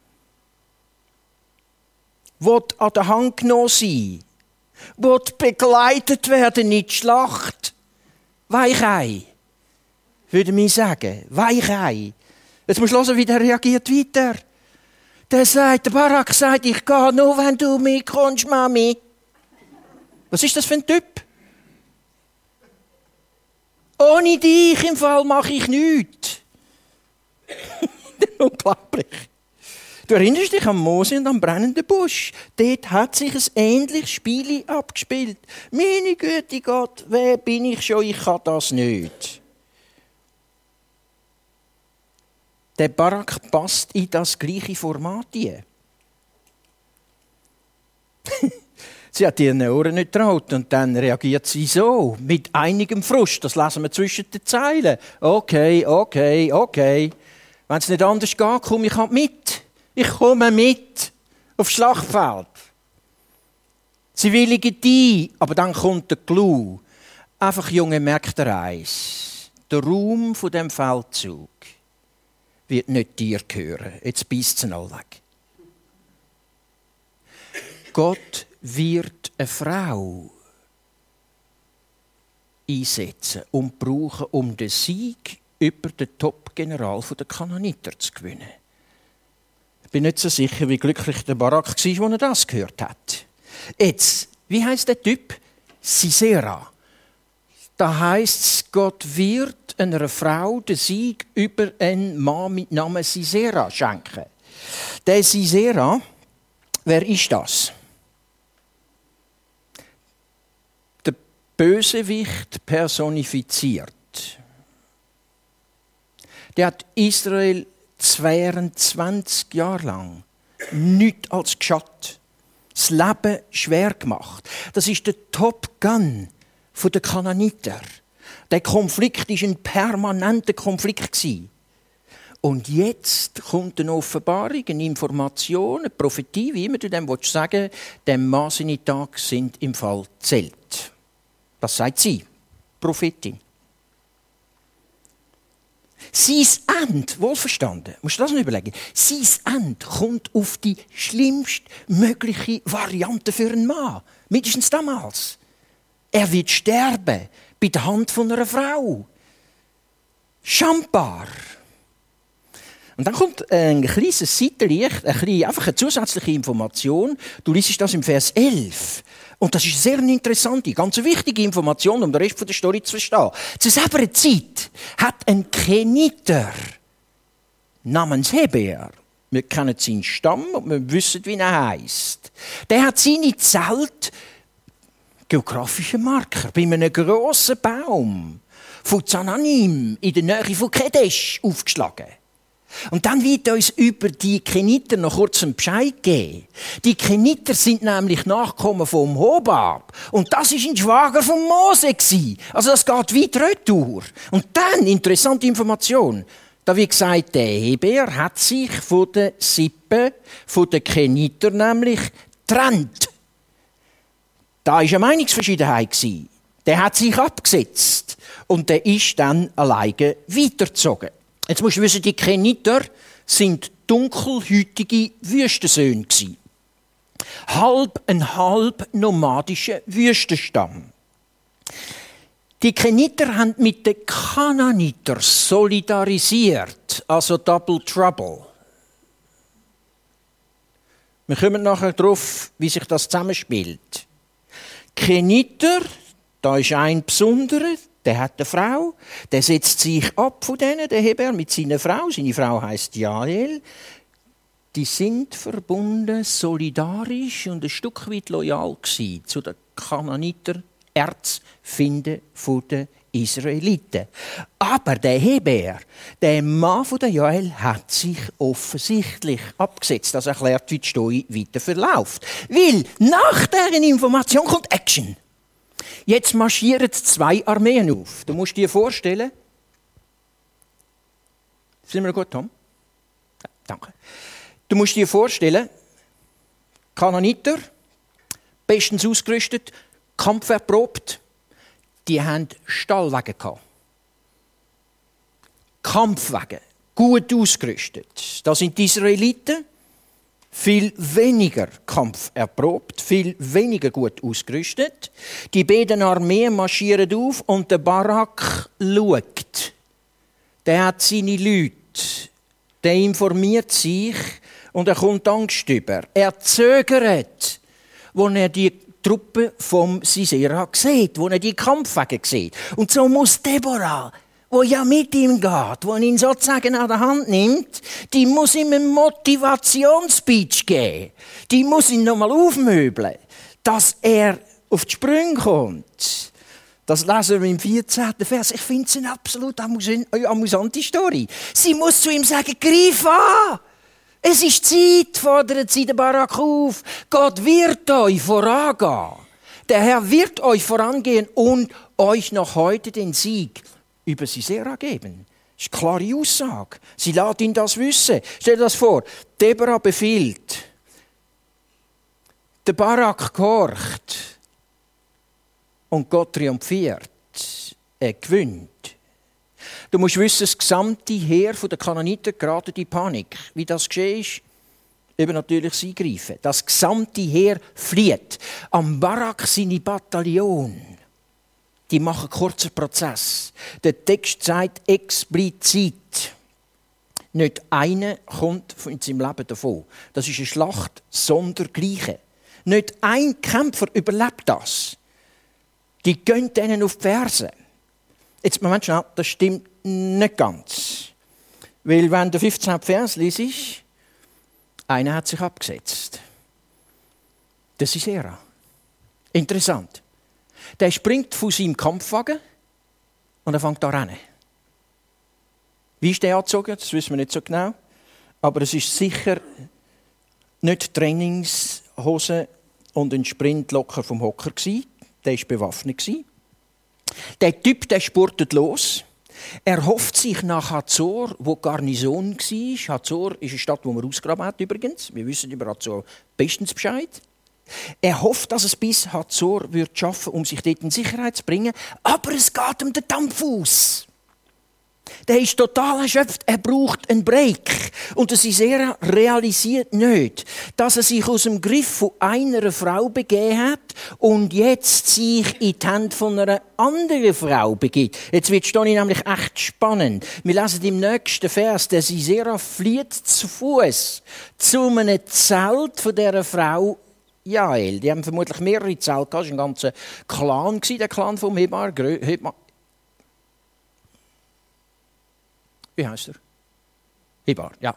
will an der Hand genommen sein, will begleitet werden in die Schlacht. Weichei, würde ich sagen. Weichei. Jetzt musst du hören, wie der reagiert weiter. Der Barak sagt, ich gehe nur, wenn du mitkommst, Mami. Was ist das für ein Typ? Ohne dich im Fall mache ich nichts. Unglaublich. Du erinnerst dich an Mose und am brennenden Busch. Dort hat sich ein ähnliches Spiel abgespielt. Meine Güte Gott, wer bin ich schon? Ich kann das nicht. Der Barak passt in das gleiche Format hier. Sie hat ihren Ohren nicht getraut und dann reagiert sie so, mit einigem Frust. Das lesen wir zwischen den Zeilen. Okay. Wenn es nicht anders geht, komme ich halt mit. Ich komme mit aufs Schlachtfeld. Sie willigen ein, aber dann kommt der Clou. Einfach, Junge, merkt ihr eins. Der Raum von dem Feldzug wird nicht dir gehören. Jetzt beißt es ihn alle weg. Gott wird eine Frau einsetzen und brauchen, um den Sieg über den Top-General der Kanaaniter zu gewinnen. Ich bin nicht so sicher, wie glücklich der Barak war, als er das gehört hat. Jetzt, wie heisst der Typ? Sisera. Da heisst es, Gott wird einer Frau den Sieg über einen Mann mit Namen Sisera schenken. Der Sisera, wer ist das? Der Bösewicht personifiziert. Der hat Israel 22 Jahre lang nichts als geschadet. Das Leben schwer gemacht. Das ist der Top Gun der Kanaaniter. Der Konflikt war ein permanenter Konflikt. Und jetzt kommt eine Offenbarung, eine Information, eine Prophetie, wie immer du dem sagen willst, der Mann seine Tage sind im Fall zählt. Das sagt sie, Prophetin. Sein Ende, wohlverstanden, musst du das nicht überlegen, sein Ende kommt auf die schlimmst mögliche Variante für einen Mann. Mindestens damals. Er wird sterben bei der Hand von einer Frau. Schambar. Und dann kommt ein kleines Seitenlicht, einfach eine zusätzliche Information. Du liest das im Vers 11. Und das ist eine sehr interessante, ganz wichtige Information, um den Rest der Story zu verstehen. Zur selben Zeit hat ein Keniter namens Heber, wir kennen seinen Stamm und wir wissen, wie er heisst, der hat seine Zelt, geografische Marker, bei einem grossen Baum von Zananim in der Nähe von Kedesh aufgeschlagen. Und dann wird uns über die Keniter noch kurz einen Bescheid geben. Die Keniter sind nämlich Nachkommen vom Hobab. Und das war ein Schwager von Mose. Also das geht weit retour. Und dann, interessante Information, da wird gesagt, der Heber hat sich von den Sippe, von den Keniter nämlich getrennt. Da war eine Meinungsverschiedenheit. Der hat sich abgesetzt. Und der ist dann alleine weitergezogen. Jetzt musst du wissen, die Keniter sind dunkelhäutige Wüstensöhne. Halb nomadischer Wüstenstamm. Die Keniter haben mit den Kanaaniter solidarisiert, also Double Trouble. Wir kommen nachher darauf, wie sich das zusammenspielt. Keniter, da ist ein Besonderer, der hat eine Frau, der setzt sich ab von denen, der Heber, mit seiner Frau. Seine Frau heisst Jael. Die sind verbunden, solidarisch und ein Stück weit loyal gewesen zu den Kanaaniter, Erzfinden der Israeliten. Aber der Heber, der Mann von der Jael, hat sich offensichtlich abgesetzt. Das erklärt, wie die Story weiter verläuft. Weil nach dieser Information kommt Action. Jetzt marschieren 2 Armeen auf. Du musst dir vorstellen. Sind wir gut, Tom? Ja, danke. Du musst dir vorstellen, Kanaaniter, bestens ausgerüstet, kampferprobt, die hatten Stallwagen gehabt. Kampfwagen, gut ausgerüstet. Das sind die Israeliten. Viel weniger kampferprobt, viel weniger gut ausgerüstet. Die beiden Armeen marschieren auf und der Barak schaut. Der hat seine Leute. Der informiert sich und er kommt Angst über. Er zögert, als er die Truppe vom Sisera sieht, wo er die Kampfwagen sieht. Und so muss Deborah, wo ja mit ihm geht, wo ihn sozusagen an der Hand nimmt, die muss ihm einen Motivationsspeech geben. Die muss ihn nochmal aufmöbeln, dass er auf die Sprünge kommt. Das lesen wir im 14. Vers. Ich finde es eine absolut amüsante Story. Sie muss zu ihm sagen, greif an! Es ist Zeit, fordert sie den Barak auf. Gott wird euch vorangehen. Der Herr wird euch vorangehen und euch noch heute den Sieg über Sisera geben. Das ist eine klare Aussage. Sie lässt ihn das wissen. Stell dir das vor. Deborah befiehlt. Der Barak gehorcht. Und Gott triumphiert. Er gewinnt. Du musst wissen, das gesamte Heer der Kanaaniter geraten in Panik. Wie das geschehen ist, eben natürlich sie greifen. Das gesamte Heer flieht. Am Barak seine Bataillon. Die machen einen kurzen Prozess. Der Text sagt explizit, nicht einer kommt in seinem Leben davon. Das ist eine Schlacht sondergleichen. Nicht ein Kämpfer überlebt das. Die gehen denen auf die Ferse. Jetzt, Moment schnell, das stimmt nicht ganz. Weil wenn du 15. Vers liest, einer hat sich abgesetzt. Das ist Sisera. Interessant. Der springt von seinem Kampfwagen und er fängt an zu rennen. Wie ist der angezogen? Das wissen wir nicht so genau. Aber es ist sicher nicht Trainingshose und ein Sprint locker vom Hocker gewesen. Der war bewaffnet. Der Typ, der spurtet los. Er hofft sich nach Hazor, wo Garnison war. Hazor ist eine Stadt, die man ausgraben hat übrigens. Wir wissen über Hazor bestens Bescheid. Er hofft, dass es bis Hazor wird schaffen, um sich dort in Sicherheit zu bringen. Aber es geht um den Dampf aus. Der ist total erschöpft. Er braucht einen Break. Und der Sisera realisiert nicht, dass er sich aus dem Griff von einer Frau begeben hat und jetzt sich in die Hände von einer anderen Frau begibt. Jetzt wird es nämlich echt spannend. Wir lesen im nächsten Vers, der Sisera flieht zu Fuß zu einem Zelt von dieser Frau Jael. Die haben vermutlich mehrere Zelte gehabt. Das war ein ganzer Clan, der Clan vom Hebar. Wie heißt er? Hebar, ja.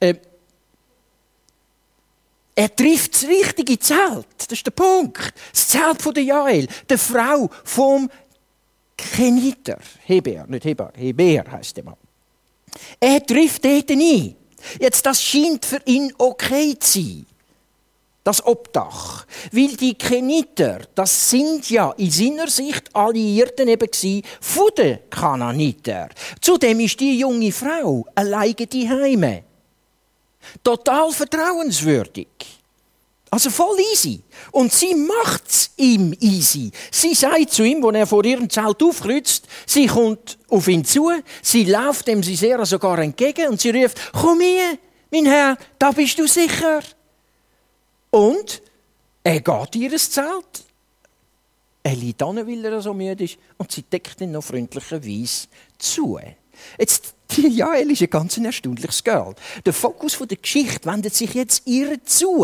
Er trifft das richtige Zelt. Das ist der Punkt. Das Zelt von der Jael, der Frau vom Keniter. Heber, nicht Hebar, Heber heisst der Mann. Er trifft dort ein. Jetzt, das scheint für ihn okay zu sein. Das Obdach. Weil die Keniter, das sind ja in seiner Sicht Alliierten eben von den Kanaaniter. Zudem ist die junge Frau alleine daheim. Total vertrauenswürdig. Also voll easy. Und sie macht es ihm easy. Sie sagt zu ihm, als er vor ihrem Zelt aufkreuzt, sie kommt auf ihn zu, sie läuft dem Sisera sogar entgegen und sie ruft, komm her, mein Herr, da bist du sicher. Und er geht in ihr Zelt. Er liegt an, weil er so müde ist. Und sie deckt ihn noch freundlicherweise zu. Jetzt, die Jael ist ein ganz erstaunliches Girl. Der Fokus der Geschichte wendet sich jetzt ihr zu.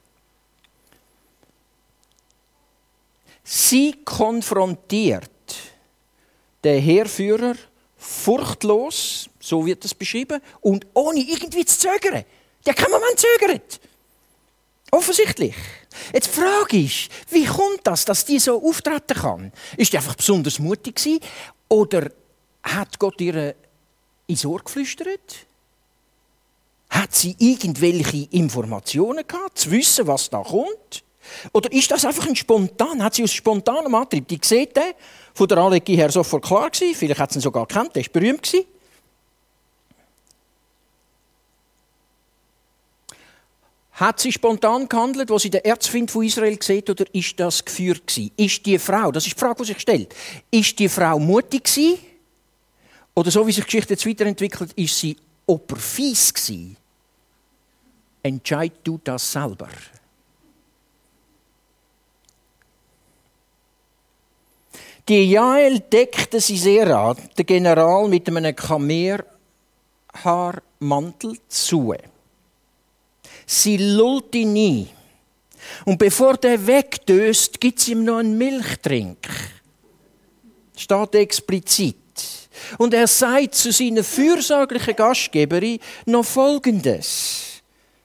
Sie konfrontiert den Heerführer furchtlos, so wird es beschrieben, und ohne irgendwie zu zögern. Der keinen Moment zögert. Offensichtlich. Jetzt die Frage ist, wie kommt das, dass die so auftreten kann? Ist die einfach besonders mutig gewesen? Oder hat Gott ihr ins Ohr geflüstert? Hat sie irgendwelche Informationen gehabt, zu wissen, was da kommt? Oder ist das einfach ein Spontan? Hat sie aus spontanem Antrieb, die sieht den, von der Anlegung her sofort klar gewesen, vielleicht hat sie ihn sogar gekannt, der war berühmt gewesen. Hat sie spontan gehandelt, als sie den Erzfeind von Israel sieht, oder ist das geführt gewesen? Ist die Frau, das ist die Frage, die sich stellt, ist die Frau mutig gewesen? Oder so wie sich die Geschichte jetzt weiterentwickelt, ist sie opferfies gewesen? Entscheid du das selber. Die Jael deckte Sisera, der General, mit einem Kamelhaarmantel zu. Sie lullt ihn ein. Und bevor der wegdöst, gibt sie ihm noch einen Milchtrink. Steht explizit. Und er sagt zu seiner fürsorglichen Gastgeberin noch Folgendes.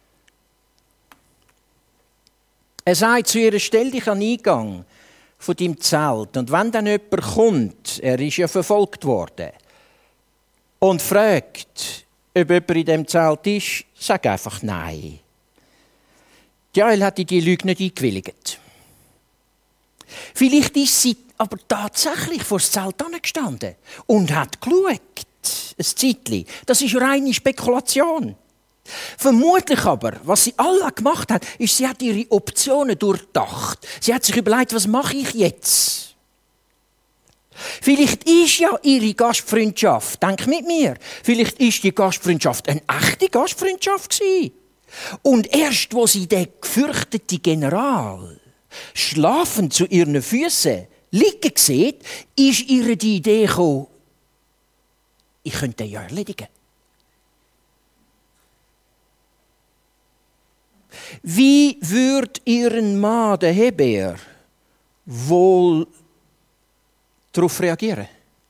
Er sagt zu ihr, stell dich an den Eingang von deinem Zelt. Und wenn dann jemand kommt, er ist ja verfolgt worden, und fragt, ob jemand in diesem Zelt ist, sag einfach nein. Jael hat in die Lüge nicht eingewilligt. Vielleicht ist sie aber tatsächlich vor das Zelt gestanden und hat geschaut, ein Zeitchen. Das ist reine Spekulation. Vermutlich aber, was sie alle gemacht hat, ist, sie hat ihre Optionen durchdacht. Sie hat sich überlegt, was mache ich jetzt? Vielleicht ist ja ihre Gastfreundschaft, denk mit mir, vielleicht ist die Gastfreundschaft eine echte Gastfreundschaft gewesen. Und erst, wo sie den gefürchteten General schlafend zu ihren Füßen liegen sieht, ist ihr die Idee gekommen, ich könnte den ja erledigen. Wie würde ihren Mann, der Heber, wohl darauf reagieren?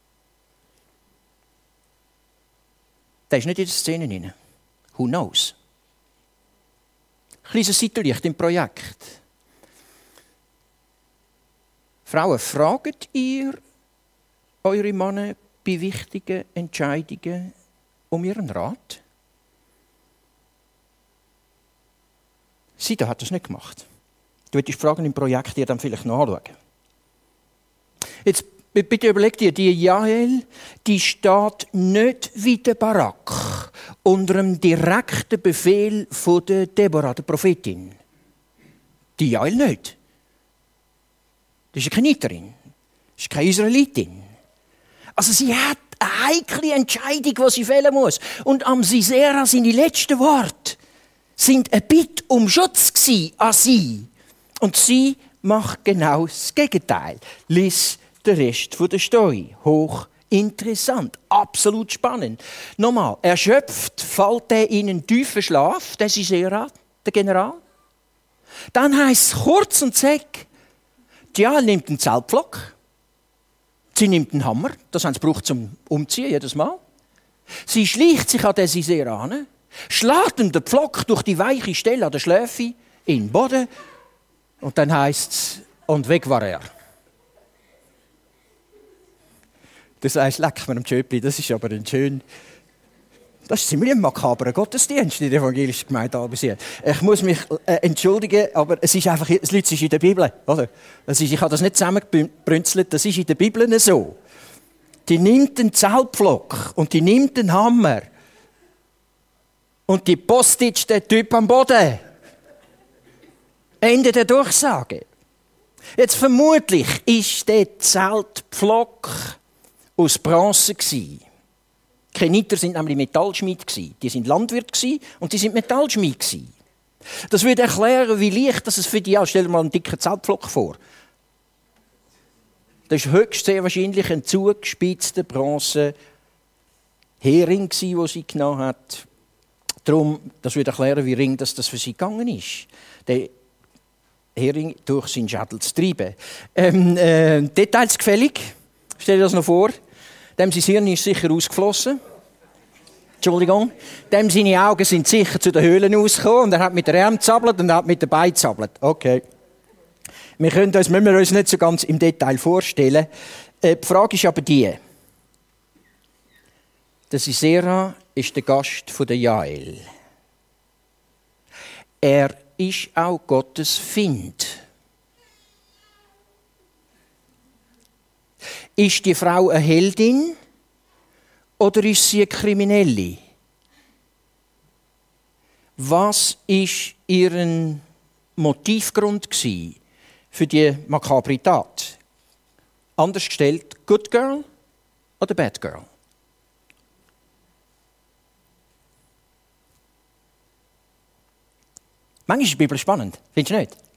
Der ist nicht in der Szene drin. Who knows? Kleines Seitenlicht im Projekt. Frauen, fragt ihr eure Männer bei wichtigen Entscheidungen um ihren Rat? Sida hat das nicht gemacht. Du hättest Fragen im Projekt dir dann vielleicht noch anschauen. Jetzt bitte überleg dir, die Jael, die steht nicht wie der Barak unter dem direkten Befehl von der Deborah, der Prophetin. Die Jael nicht. Das ist eine Keniterin. Das ist keine Israelitin. Also sie hat eine heikle Entscheidung, die sie fällen muss. Und am Sisera seine letzten Worte sind ein Bitte um Schutz an sie. Und sie macht genau das Gegenteil. Lies den Rest der Story. Hoch interessant, absolut spannend. Nochmal, erschöpft fällt er in einen tiefen Schlaf, der Sisera, der General. Dann heisst es kurz und zack, die Jael nimmt einen Zeltpflock, sie nimmt einen Hammer, das haben sie gebraucht zum Umziehen, jedes Mal. Sie schleicht sich an den Sisera an, schlägt ihm den Pflock durch die weiche Stelle an der Schläfe in den Boden und dann heisst es, und weg war er. Du sagst, leck mir am Schöpli, das ist aber ein schön... Das ist ziemlich ein makaberer Gottesdienst in der evangelischen Gemeinde Albisien. Ich muss mich entschuldigen, aber es ist einfach, es ist in der Bibel. Oder? Ich habe das nicht zusammengebrünzelt, das ist in der Bibel so. Die nimmt einen Zeltpflock und die nimmt einen Hammer und die postet den Typ am Boden. Ende der Durchsage. Jetzt vermutlich ist der Zeltpflock aus Bronze gsi. Die Keniter sind nämlich Metallschmied gsi. Die sind Landwirt gsi und die sind Metallschmied gsi. Das würde erklären, wie leicht das es für die ist. Stell dir mal einen dicken Zeltpflock vor. Das ist höchst sehr wahrscheinlich ein zugespitzter Bronze Hering gsi, den sie genommen hat. Darum, das würde erklären, wie ring das für sie gegangen ist. Der Hering durch seinen Schädel zu treiben. Details gefällig. Stell dir das noch vor. Dem sein Hirn ist sicher ausgeflossen. Entschuldigung. Dem seine Augen sind sicher zu den Höhlen ausgekommen und er hat mit den Armen gezappelt und er hat mit den Beinen gezappelt. Okay. Müssen wir uns nicht so ganz im Detail vorstellen. Die Frage ist aber die. Der Sisera ist der Gast der Jael. Er ist auch Gottes Find. Ist die Frau eine Heldin oder ist sie eine Kriminelle? Was war ihr Motivgrund für die makabre Tat? Anders gestellt, Good Girl oder Bad Girl? Manchmal ist die Bibel spannend, findest du nicht?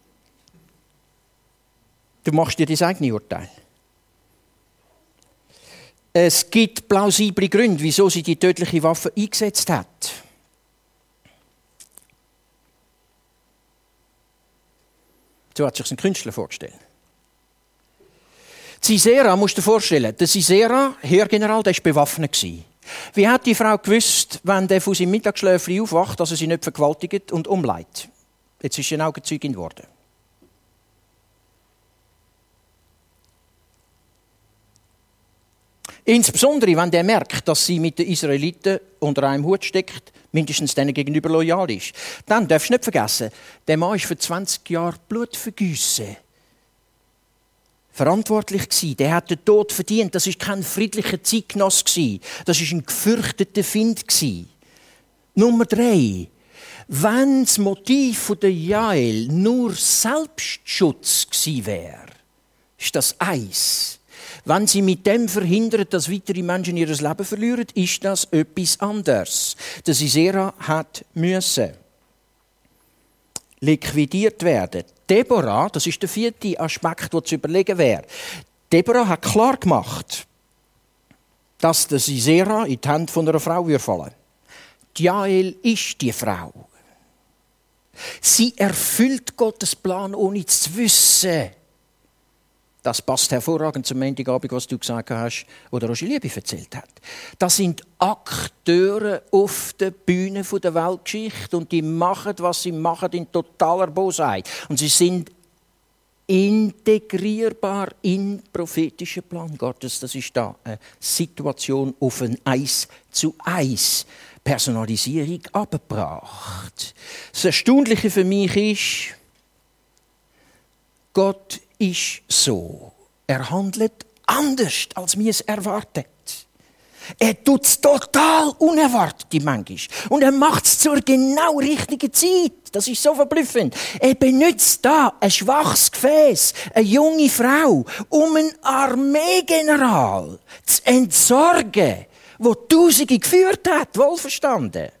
Du machst dir dein eigenes Urteil. Es gibt plausible Gründe, wieso sie die tödliche Waffe eingesetzt hat. So hat sich ein Künstler vorgestellt. Sisera, musst du dir vorstellen, der Sisera, Heergeneral, der war bewaffnet. Wie hat die Frau gewusst, wenn der von seinem Mittagsschläfchen aufwacht, dass er sie nicht vergewaltigt und umleitet? Jetzt ist sie eine Augenzeugin geworden. Insbesondere, wenn der merkt, dass sie mit den Israeliten unter einem Hut steckt, mindestens denen gegenüber loyal ist. Dann darfst du nicht vergessen, der Mann war für 20 Jahre Blutvergießen verantwortlich gewesen. Der hat den Tod verdient. Das war kein friedlicher Zeitgenosse gewesen. Das war ein gefürchteter Find gewesen. Nummer 3. Wenn das Motiv der Jael nur Selbstschutz gewesen wäre, ist das eins. Wenn sie mit dem verhindert, dass weitere Menschen ihr Leben verlieren, ist das etwas anderes. Der Sisera hat müssen liquidiert werden. Deborah, das ist der 4. Aspekt, der zu überlegen wäre. Deborah hat klar gemacht, dass der Sisera in die Hände von einer Frau fallen würde. Die Jael ist die Frau. Sie erfüllt Gottes Plan, ohne zu wissen. Das passt hervorragend zum Montagabend, was du gesagt hast, oder Roger Liebe erzählt hat. Das sind Akteure auf der Bühne der Weltgeschichte und die machen, was sie machen, in totaler Bosheit. Und sie sind integrierbar in den prophetischen Plan Gottes. Das ist da eine Situation auf ein 1:1 Personalisierung abgebracht. Das Erstaunliche für mich ist, Gott ist so. Er handelt anders, als wir es erwartet. Er tut es total unerwartet manchmal. Und er macht es zur genau richtigen Zeit. Das ist so verblüffend. Er benutzt da ein schwaches Gefäß, eine junge Frau, um einen Armeegeneral zu entsorgen, der Tausende geführt hat, wohlverstanden.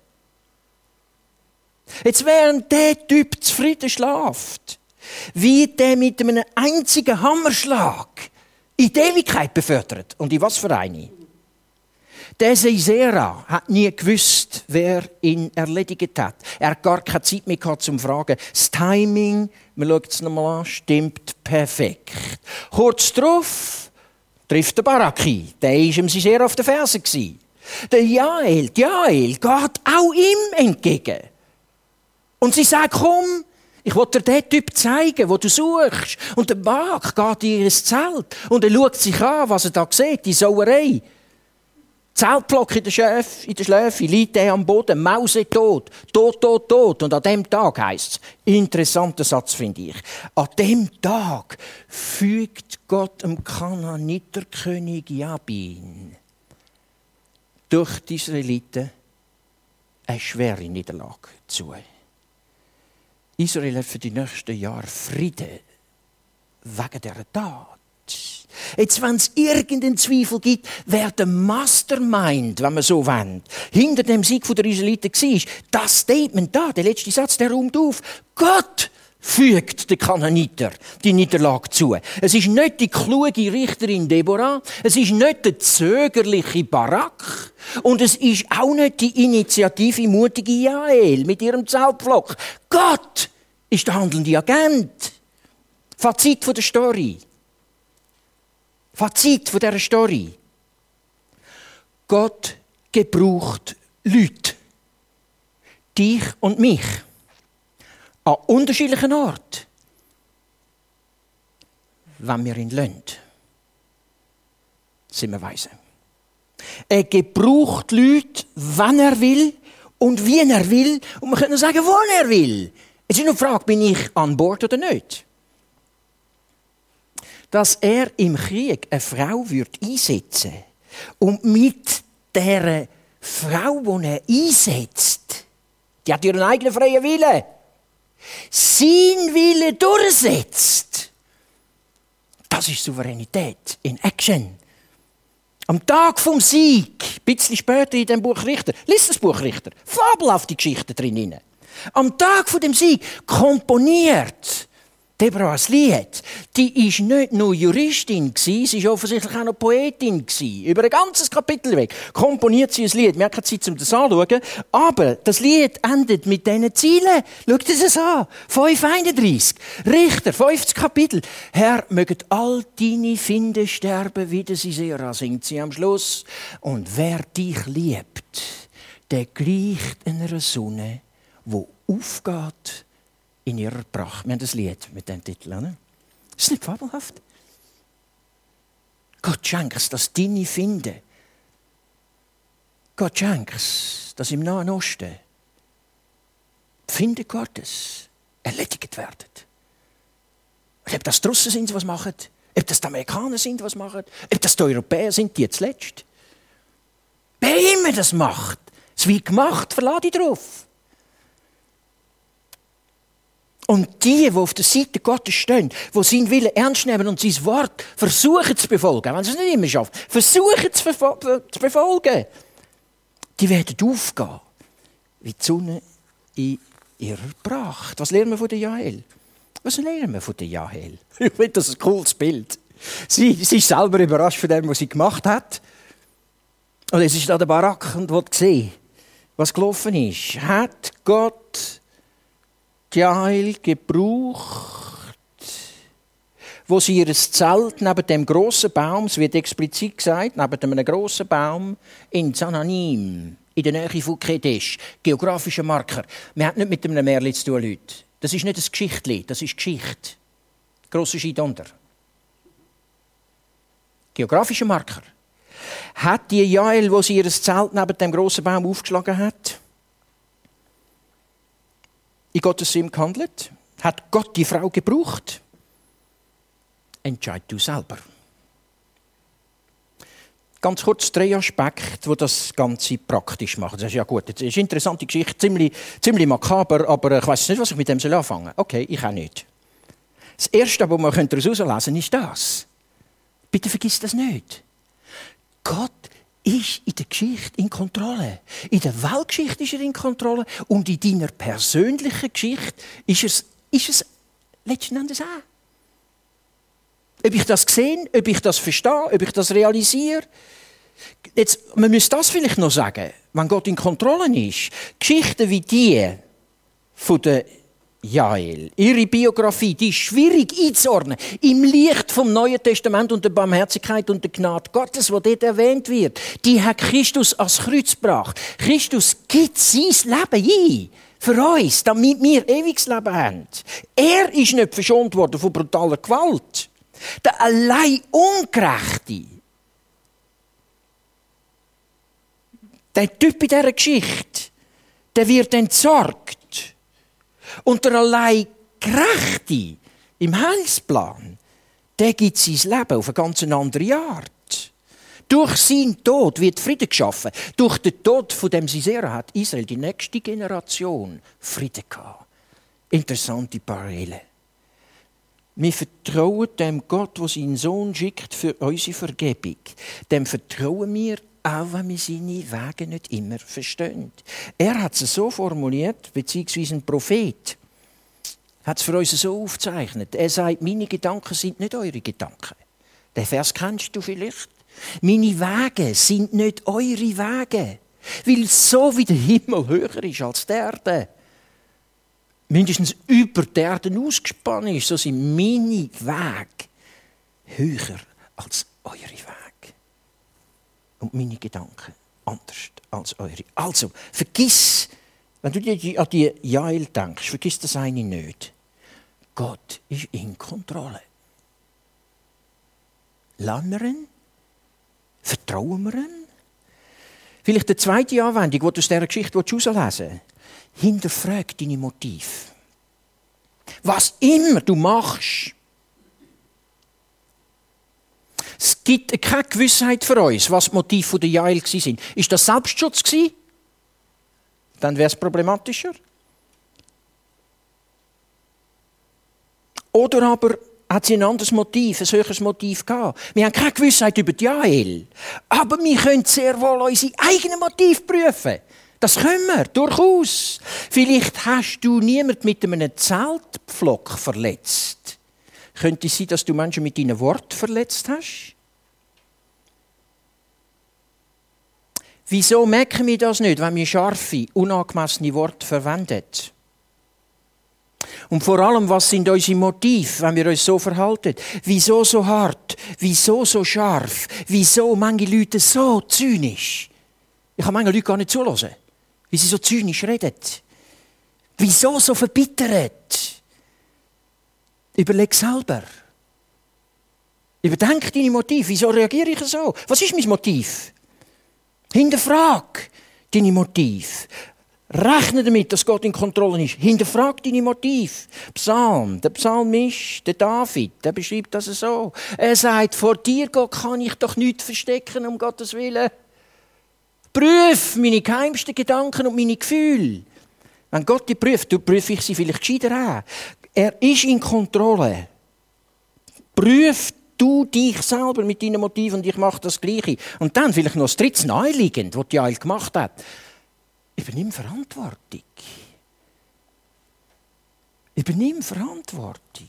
Jetzt, während der Typ zufrieden schlaft, wird der mit einem einzigen Hammerschlag in die Ewigkeit befördert. Und in was für eine? Der Sisera hat nie gewusst, wer ihn erledigt hat. Er hat gar keine Zeit mehr gehabt, zum Fragen. Das Timing, man schaut es nochmal an, stimmt perfekt. Kurz darauf trifft der Baraki. Der war ihm Sisera auf den Fersen. Der Jael geht auch ihm entgegen. Und sie sagt, komm, ich will dir den Typ zeigen, den du suchst. Und der Barak geht in ihr Zelt und er schaut sich an, was er da sieht, die Sauerei. Zeltpflock in der Schläfe, liegt er am Boden, mausetot, tot. Und an dem Tag heisst es, interessanter Satz finde ich, an dem Tag fügt Gott dem Kanaaniterkönig Jabin durch die Israeliten eine schwere Niederlage zu. Israel hat für die nächsten Jahre Frieden wegen dieser Tat. Jetzt, wenn es irgendeinen Zweifel gibt, wer der Mastermind, wenn man so will, hinter dem Sieg der Israeliten war, das Statement da, der letzte Satz, der räumt auf. Gott fügt den Kanaaniter die Niederlage zu. Es ist nicht die kluge Richterin Deborah, es ist nicht der zögerliche Barak und es ist auch nicht die initiative, mutige Jael mit ihrem Zeltpflock. Gott ist der handelnde Agent. Fazit von der Story. Fazit von dieser Story. Gott gebraucht Leute. Dich und mich. An unterschiedlichen Orten. Wenn wir ihn lassen, sind wir weise. Er gebraucht Leute, wann er will und wie er will. Und wir können sagen, wo er will. Es ist nur die Frage, bin ich an Bord oder nicht? Dass er im Krieg eine Frau einsetzen würde und mit dieser Frau, die er einsetzt, die hat ihren eigenen freien Willen, sein Wille durchsetzt. Das ist Souveränität in Action. Am Tag vom Sieg, ein bisschen später in dem Buch Richter, lies das Buch Richter, fabelhafte Geschichten drin. Am Tag von dem Sieg komponiert Deborah ein Lied. Die war nicht nur Juristin, sie war offensichtlich auch noch Poetin. Über ein ganzes Kapitel weg komponiert sie ein Lied. Wir haben keine Zeit, um das anzuschauen. Aber das Lied endet mit diesen Zielen. Schaut es an. 5,31. Richter, 50 Kapitel. Herr, mögen all deine Finde sterben, wie der Sisera, singt sie am Schluss. Und wer dich liebt, der gleicht einer Sonne, die aufgeht in ihrer Pracht. Wir haben das Lied mit dem Titel. Ne? Ist das nicht fabelhaft? Gott schenkt es, dass deine Finde. Gott schenkt es, dass im Nahen Osten die Finde Gottes erledigt werden. Und ob das die Russen sind, die was machen, ob das die Amerikaner sind, die was machen, ob das die Europäer sind, die zuletzt. Wer immer das macht, es wird gemacht, verlade ich drauf. Und die auf der Seite Gottes stehen, die seinen Willen ernst nehmen und sein Wort versuchen zu befolgen, wenn sie es nicht immer schaffen, versuchen zu befolgen, die werden aufgehen, wie die Sonne in ihrer Pracht. Was lernen wir von der Jael? Was lernen wir von der Jael? Ich finde das ein cooles Bild. Sie ist selber überrascht von dem, was sie gemacht hat. Und es ist da der Barak und will sehen, was gelaufen ist. Hat Gott Jael gebraucht, wo sie ihr Zelt neben dem grossen Baum, es wird explizit gesagt, neben einem grossen Baum in Zananim, in der Nähe von Kedesh, geografischer Marker. Wir haben nicht mit einem Märchen zu tun, Leute. Das ist nicht ein Geschichtli, das ist Geschichte. Grosser Scheidonder. Geografischer Marker. Hat die Jael, wo sie ihr Zelt neben dem grossen Baum aufgeschlagen hat, in Gottes Sinn gehandelt? Hat Gott die Frau gebraucht? Entscheid du selber. Ganz kurz 3 Aspekte, die das Ganze praktisch machen. Das ist ja gut. Das ist eine interessante Geschichte, ziemlich makaber, aber ich weiß nicht, was ich mit dem anfangen soll. Okay, ich auch nicht. Das Erste, was man daraus herauslesen könnte, ist das. Bitte vergiss das nicht. Gott ist in der Geschichte in Kontrolle. In der Weltgeschichte ist er in Kontrolle und in deiner persönlichen Geschichte ist es letzten Endes auch. Ob ich das sehe, ob ich das verstehe, ob ich das realisiere. Jetzt, man müsste das vielleicht noch sagen, wenn Gott in Kontrolle ist. Geschichten wie die von der Jael, ihre Biografie, die ist schwierig einzuordnen. Im Licht vom Neuen Testament und der Barmherzigkeit und der Gnade Gottes, die dort erwähnt wird, die hat Christus ans Kreuz gebracht. Christus gibt sein Leben ein für uns, damit wir ewiges Leben haben. Er ist nicht verschont worden von brutaler Gewalt. Der allein Ungerechte, der Typ in dieser Geschichte, der wird entsorgt. Und der allein Gerechte im Heilsplan, der gibt sein Leben auf eine ganz andere Art. Durch seinen Tod wird Frieden geschaffen. Durch den Tod von dem Sisera hat Israel, die nächste Generation, Frieden gehabt. Interessante Parallele. Wir vertrauen dem Gott, der seinen Sohn schickt für unsere Vergebung. Dem vertrauen wir, auch wenn wir seine Wege nicht immer verstehen. Er hat es so formuliert, beziehungsweise ein Prophet hat es für uns so aufgezeichnet. Er sagt, meine Gedanken sind nicht eure Gedanken. Den Vers kennst du vielleicht. Meine Wege sind nicht eure Wege. Weil so wie der Himmel höher ist als die Erde, mindestens über die Erde ausgespannt ist, so sind meine Wege höher als eure Wege. Und meine Gedanken anders als eure. Also, vergiss, wenn du dir an die Jael denkst, vergiss das eine nicht. Gott ist in Kontrolle. Lassen wir ihn? Vertrauen wir ihn? Vielleicht die zweite Anwendung, die du aus dieser Geschichte herauslesen willst. Hinterfrag deine Motive. Was immer du machst, es gibt keine Gewissheit für uns, was die Motive der Jael waren. Ist das Selbstschutz gewesen? Dann wäre es problematischer. Oder aber hat sie ein anderes Motiv, ein höheres Motiv gehabt. Wir haben keine Gewissheit über die Jael. Aber wir können sehr wohl unsere eigenen Motive prüfen. Das können wir, durchaus. Vielleicht hast du niemanden mit einem Zeltpflock verletzt. Könnte es sein, dass du Menschen mit deinen Worten verletzt hast? Wieso merken wir das nicht, wenn wir scharfe, unangemessene Worte verwenden? Und vor allem, was sind unsere Motive, wenn wir uns so verhalten? Wieso so hart? Wieso so scharf? Wieso manche Leute so zynisch? Ich kann manche Leute gar nicht zuhören, wie sie so zynisch reden. Wieso so verbittert? Überleg selber. Überdenk deine Motive. Wieso reagiere ich so? Was ist mein Motiv? Hinterfrag deine Motive. Rechne damit, dass Gott in Kontrolle ist. Hinterfrag deine Motive. Der Psalmist, der David, der beschreibt das so. Er sagt, vor dir, Gott, kann ich doch nichts verstecken, um Gottes Willen. Prüf meine geheimsten Gedanken und meine Gefühle. Wenn Gott die prüft, prüfe ich sie vielleicht gescheiter an. Er ist in Kontrolle. Prüf du dich selber mit deinen Motiven und ich mache das Gleiche. Und dann vielleicht noch das dritte naheliegend, was die Jael gemacht hat. Übernimm Verantwortung. Übernimm Verantwortung.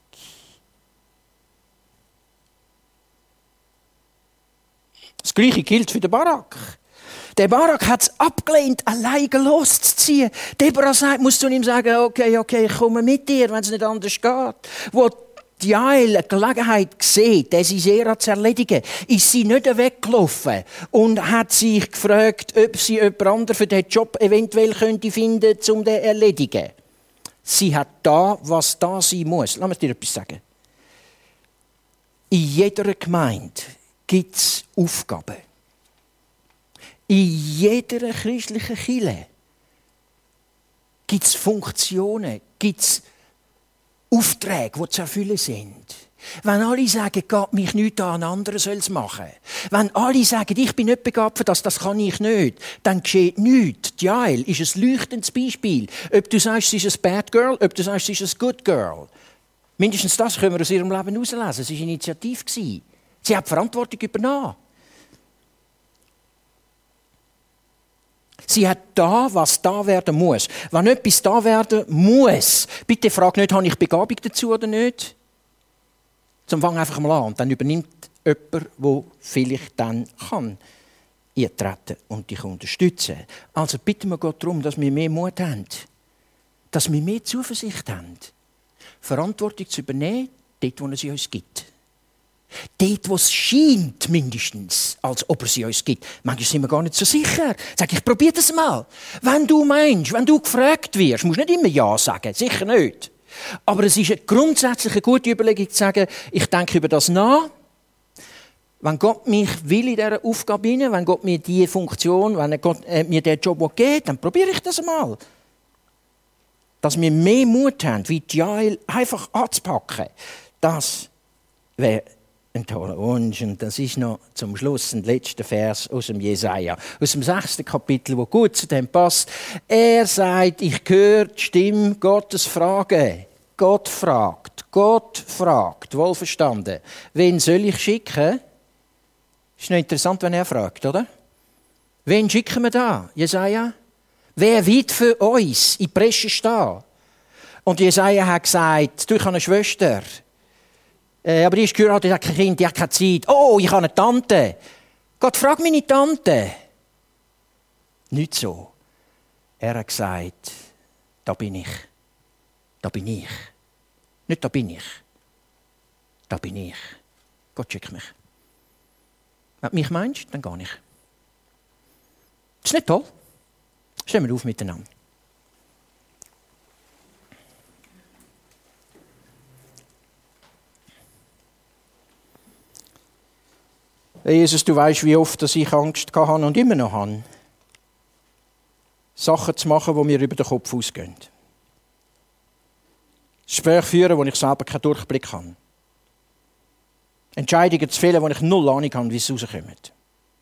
Das Gleiche gilt für den Barak. Der Barak hat es abgelehnt, alleine loszuziehen. wegziehen. Deborah muss zu ihm sagen, okay, ich komme mit dir, wenn es nicht anders geht. Wo Jael eine Gelegenheit sieht, den Sisera zu erledigen, ist sie nicht weggelaufen und hat sich gefragt, ob sie jemand anderen für diesen Job eventuell finden könnte, um den zu erledigen. Sie hat da, was da sein muss. Lass mich dir etwas sagen. In jeder Gemeinde gibt es Aufgaben. In jeder christlichen Kirche gibt es Funktionen, gibt es Aufträge, die zu erfüllen sind. Wenn alle sagen, geht mich nichts an, ein anderer soll es machen. Wenn alle sagen, ich bin nicht begabt für das kann ich nicht, dann geschieht nichts. Die Jael ist ein leuchtendes Beispiel. Ob du sagst, sie ist ein Bad Girl, ob du sagst, sie ist ein Good Girl. Mindestens das können wir aus ihrem Leben herauslesen. Sie war initiativ. Sie hat Verantwortung übernommen. Sie hat da, was da werden muss. Wenn etwas da werden muss, bitte frag nicht, habe ich Begabung dazu oder nicht? Zum Fang einfach mal an. Und dann übernimmt jemand, der vielleicht dann kann eintreten und dich unterstützen. Also bitten wir Gott darum, dass wir mehr Mut haben. Dass wir mehr Zuversicht haben. Verantwortung zu übernehmen, dort, wo er sie uns gibt. Dort, wo es scheint, mindestens, als ob er sie uns gibt. Manchmal sind wir gar nicht so sicher. Sag, ich probiere das mal. Wenn du meinst, wenn du gefragt wirst, musst du nicht immer Ja sagen. Sicher nicht. Aber es ist grundsätzlich eine gute Überlegung zu sagen, ich denke über das nach. Wenn Gott mich will in dieser Aufgabe hinein, wenn Gott mir diese Funktion, wenn Gott mir diesen Job gibt, dann probiere ich das mal. Dass wir mehr Mut haben, wie die Jael einfach anzupacken. Das wäre ein toller Wunsch. Und das ist noch zum Schluss ein letzter Vers aus dem Jesaja, aus dem 6. Kapitel, wo gut zu dem passt. Er sagt, ich höre die Stimme Gottes fragen. Gott fragt, wohlverstanden. Wen soll ich schicken? Ist noch interessant, wenn er fragt, oder? Wen schicken wir da? Jesaja? Wer wird für uns in die Bresche stehen? Und Jesaja hat gesagt, du, ich habe eine Schwester. Aber die ist geheiratet, die hat kein Kind, die hat keine Zeit. Oh, ich habe eine Tante. Gott, frag meine Tante. Nicht so. Er hat gesagt, da bin ich. Da bin ich. Nicht da bin ich. Da bin ich. Gott schickt mich. Wenn du mich meinst, dann gehe ich. Das ist nicht toll. Stehen wir auf miteinander. Jesus, du weißt, wie oft dass ich Angst hatte und immer noch habe, Sachen zu machen, die mir über den Kopf ausgehen. Gespräche führen, wo ich selber keinen Durchblick habe. Entscheidungen zu fällen, wo ich null Ahnung habe, wie es rauskommt.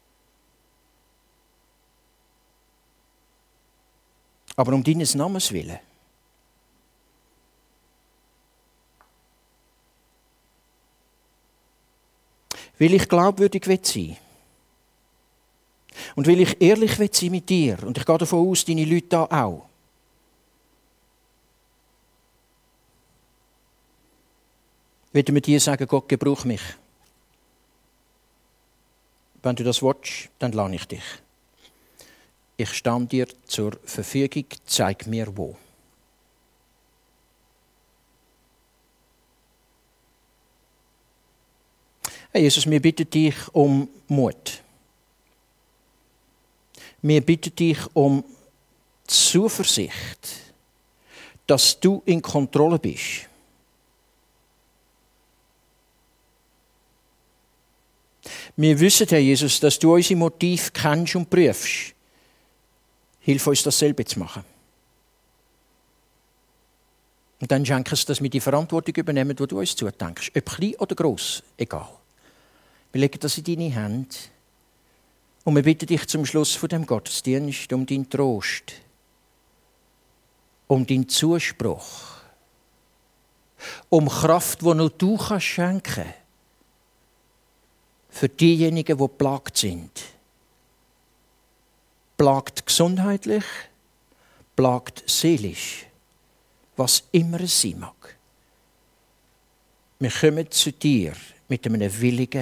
Aber um deines Namens willen. Weil ich glaubwürdig sein will. Und weil ich ehrlich sein will mit dir. Und ich gehe davon aus, deine Leute da auch. Würde mir dir sagen, Gott, gebrauch mich. Wenn du das willst, dann lerne ich dich. Ich stehe dir zur Verfügung, zeig mir wo. Hey Jesus, wir bitten dich um Mut. Wir bitten dich um Zuversicht, dass du in Kontrolle bist. Wir wissen, Herr Jesus, dass du unsere Motive kennst und prüfst. Hilf uns, dasselbe zu machen. Und dann schenk es, dass wir die Verantwortung übernehmen, die du uns zudenkst. Ob klein oder gross, egal. Wir legen das in deine Hände. Und wir bitten dich zum Schluss von dem Gottesdienst um deinen Trost, um deinen Zuspruch, um Kraft, die nur du kannst schenken für diejenigen, die plagt sind. Plagt gesundheitlich, plagt seelisch, was immer es sein mag. Wir kommen zu dir mit einem willigen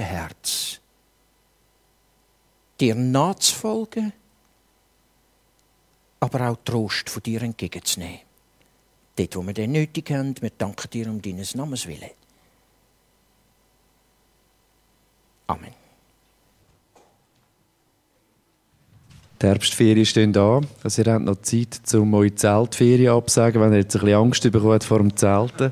aber auch Trost von dir entgegenzunehmen. Dort, wo wir den nötig haben, wir danken dir um deines Namens willen. Amen. Die Herbstferien stehen an. Also ihr habt noch Zeit, um eure Zeltferien abzusagen, wenn ihr jetzt ein bisschen Angst bekommt vor dem Zelten.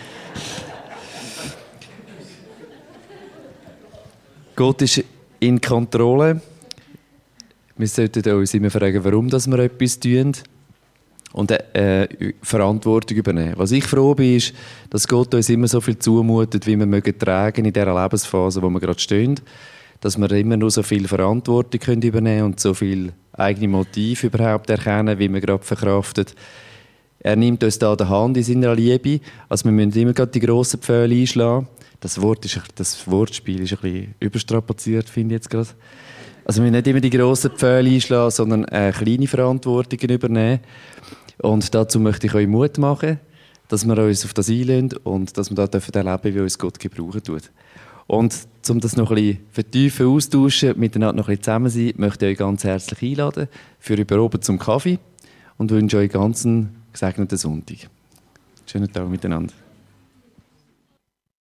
Gott ist in Kontrolle. Wir sollten uns immer fragen, warum wir etwas tun und Verantwortung übernehmen. Was ich froh bin, ist, dass Gott uns immer so viel zumutet, wie wir tragen in dieser Lebensphase, wo wir gerade stehen. Dass wir immer nur so viel Verantwortung übernehmen können und so viel eigene Motive überhaupt erkennen, wie wir gerade verkraften. Er nimmt uns da an der Hand in seiner Liebe. Also wir müssen immer gerade die grossen Pfähle einschlagen. Das Wortspiel ist ein bisschen überstrapaziert, finde ich jetzt gerade. Also wir müssen nicht immer die grossen Pfähle einschlagen, sondern kleine Verantwortungen übernehmen. Und dazu möchte ich euch Mut machen, dass wir uns auf das einlassen und dass wir da erleben dürfen, wie uns Gott gebrauchen tut. Und um das noch ein bisschen vertiefen, austauschen, miteinander noch ein bisschen zusammen sein, möchte ich euch ganz herzlich einladen für über oben zum Kaffee und wünsche euch ganz einen gesegneten Sonntag. Schönen Tag miteinander.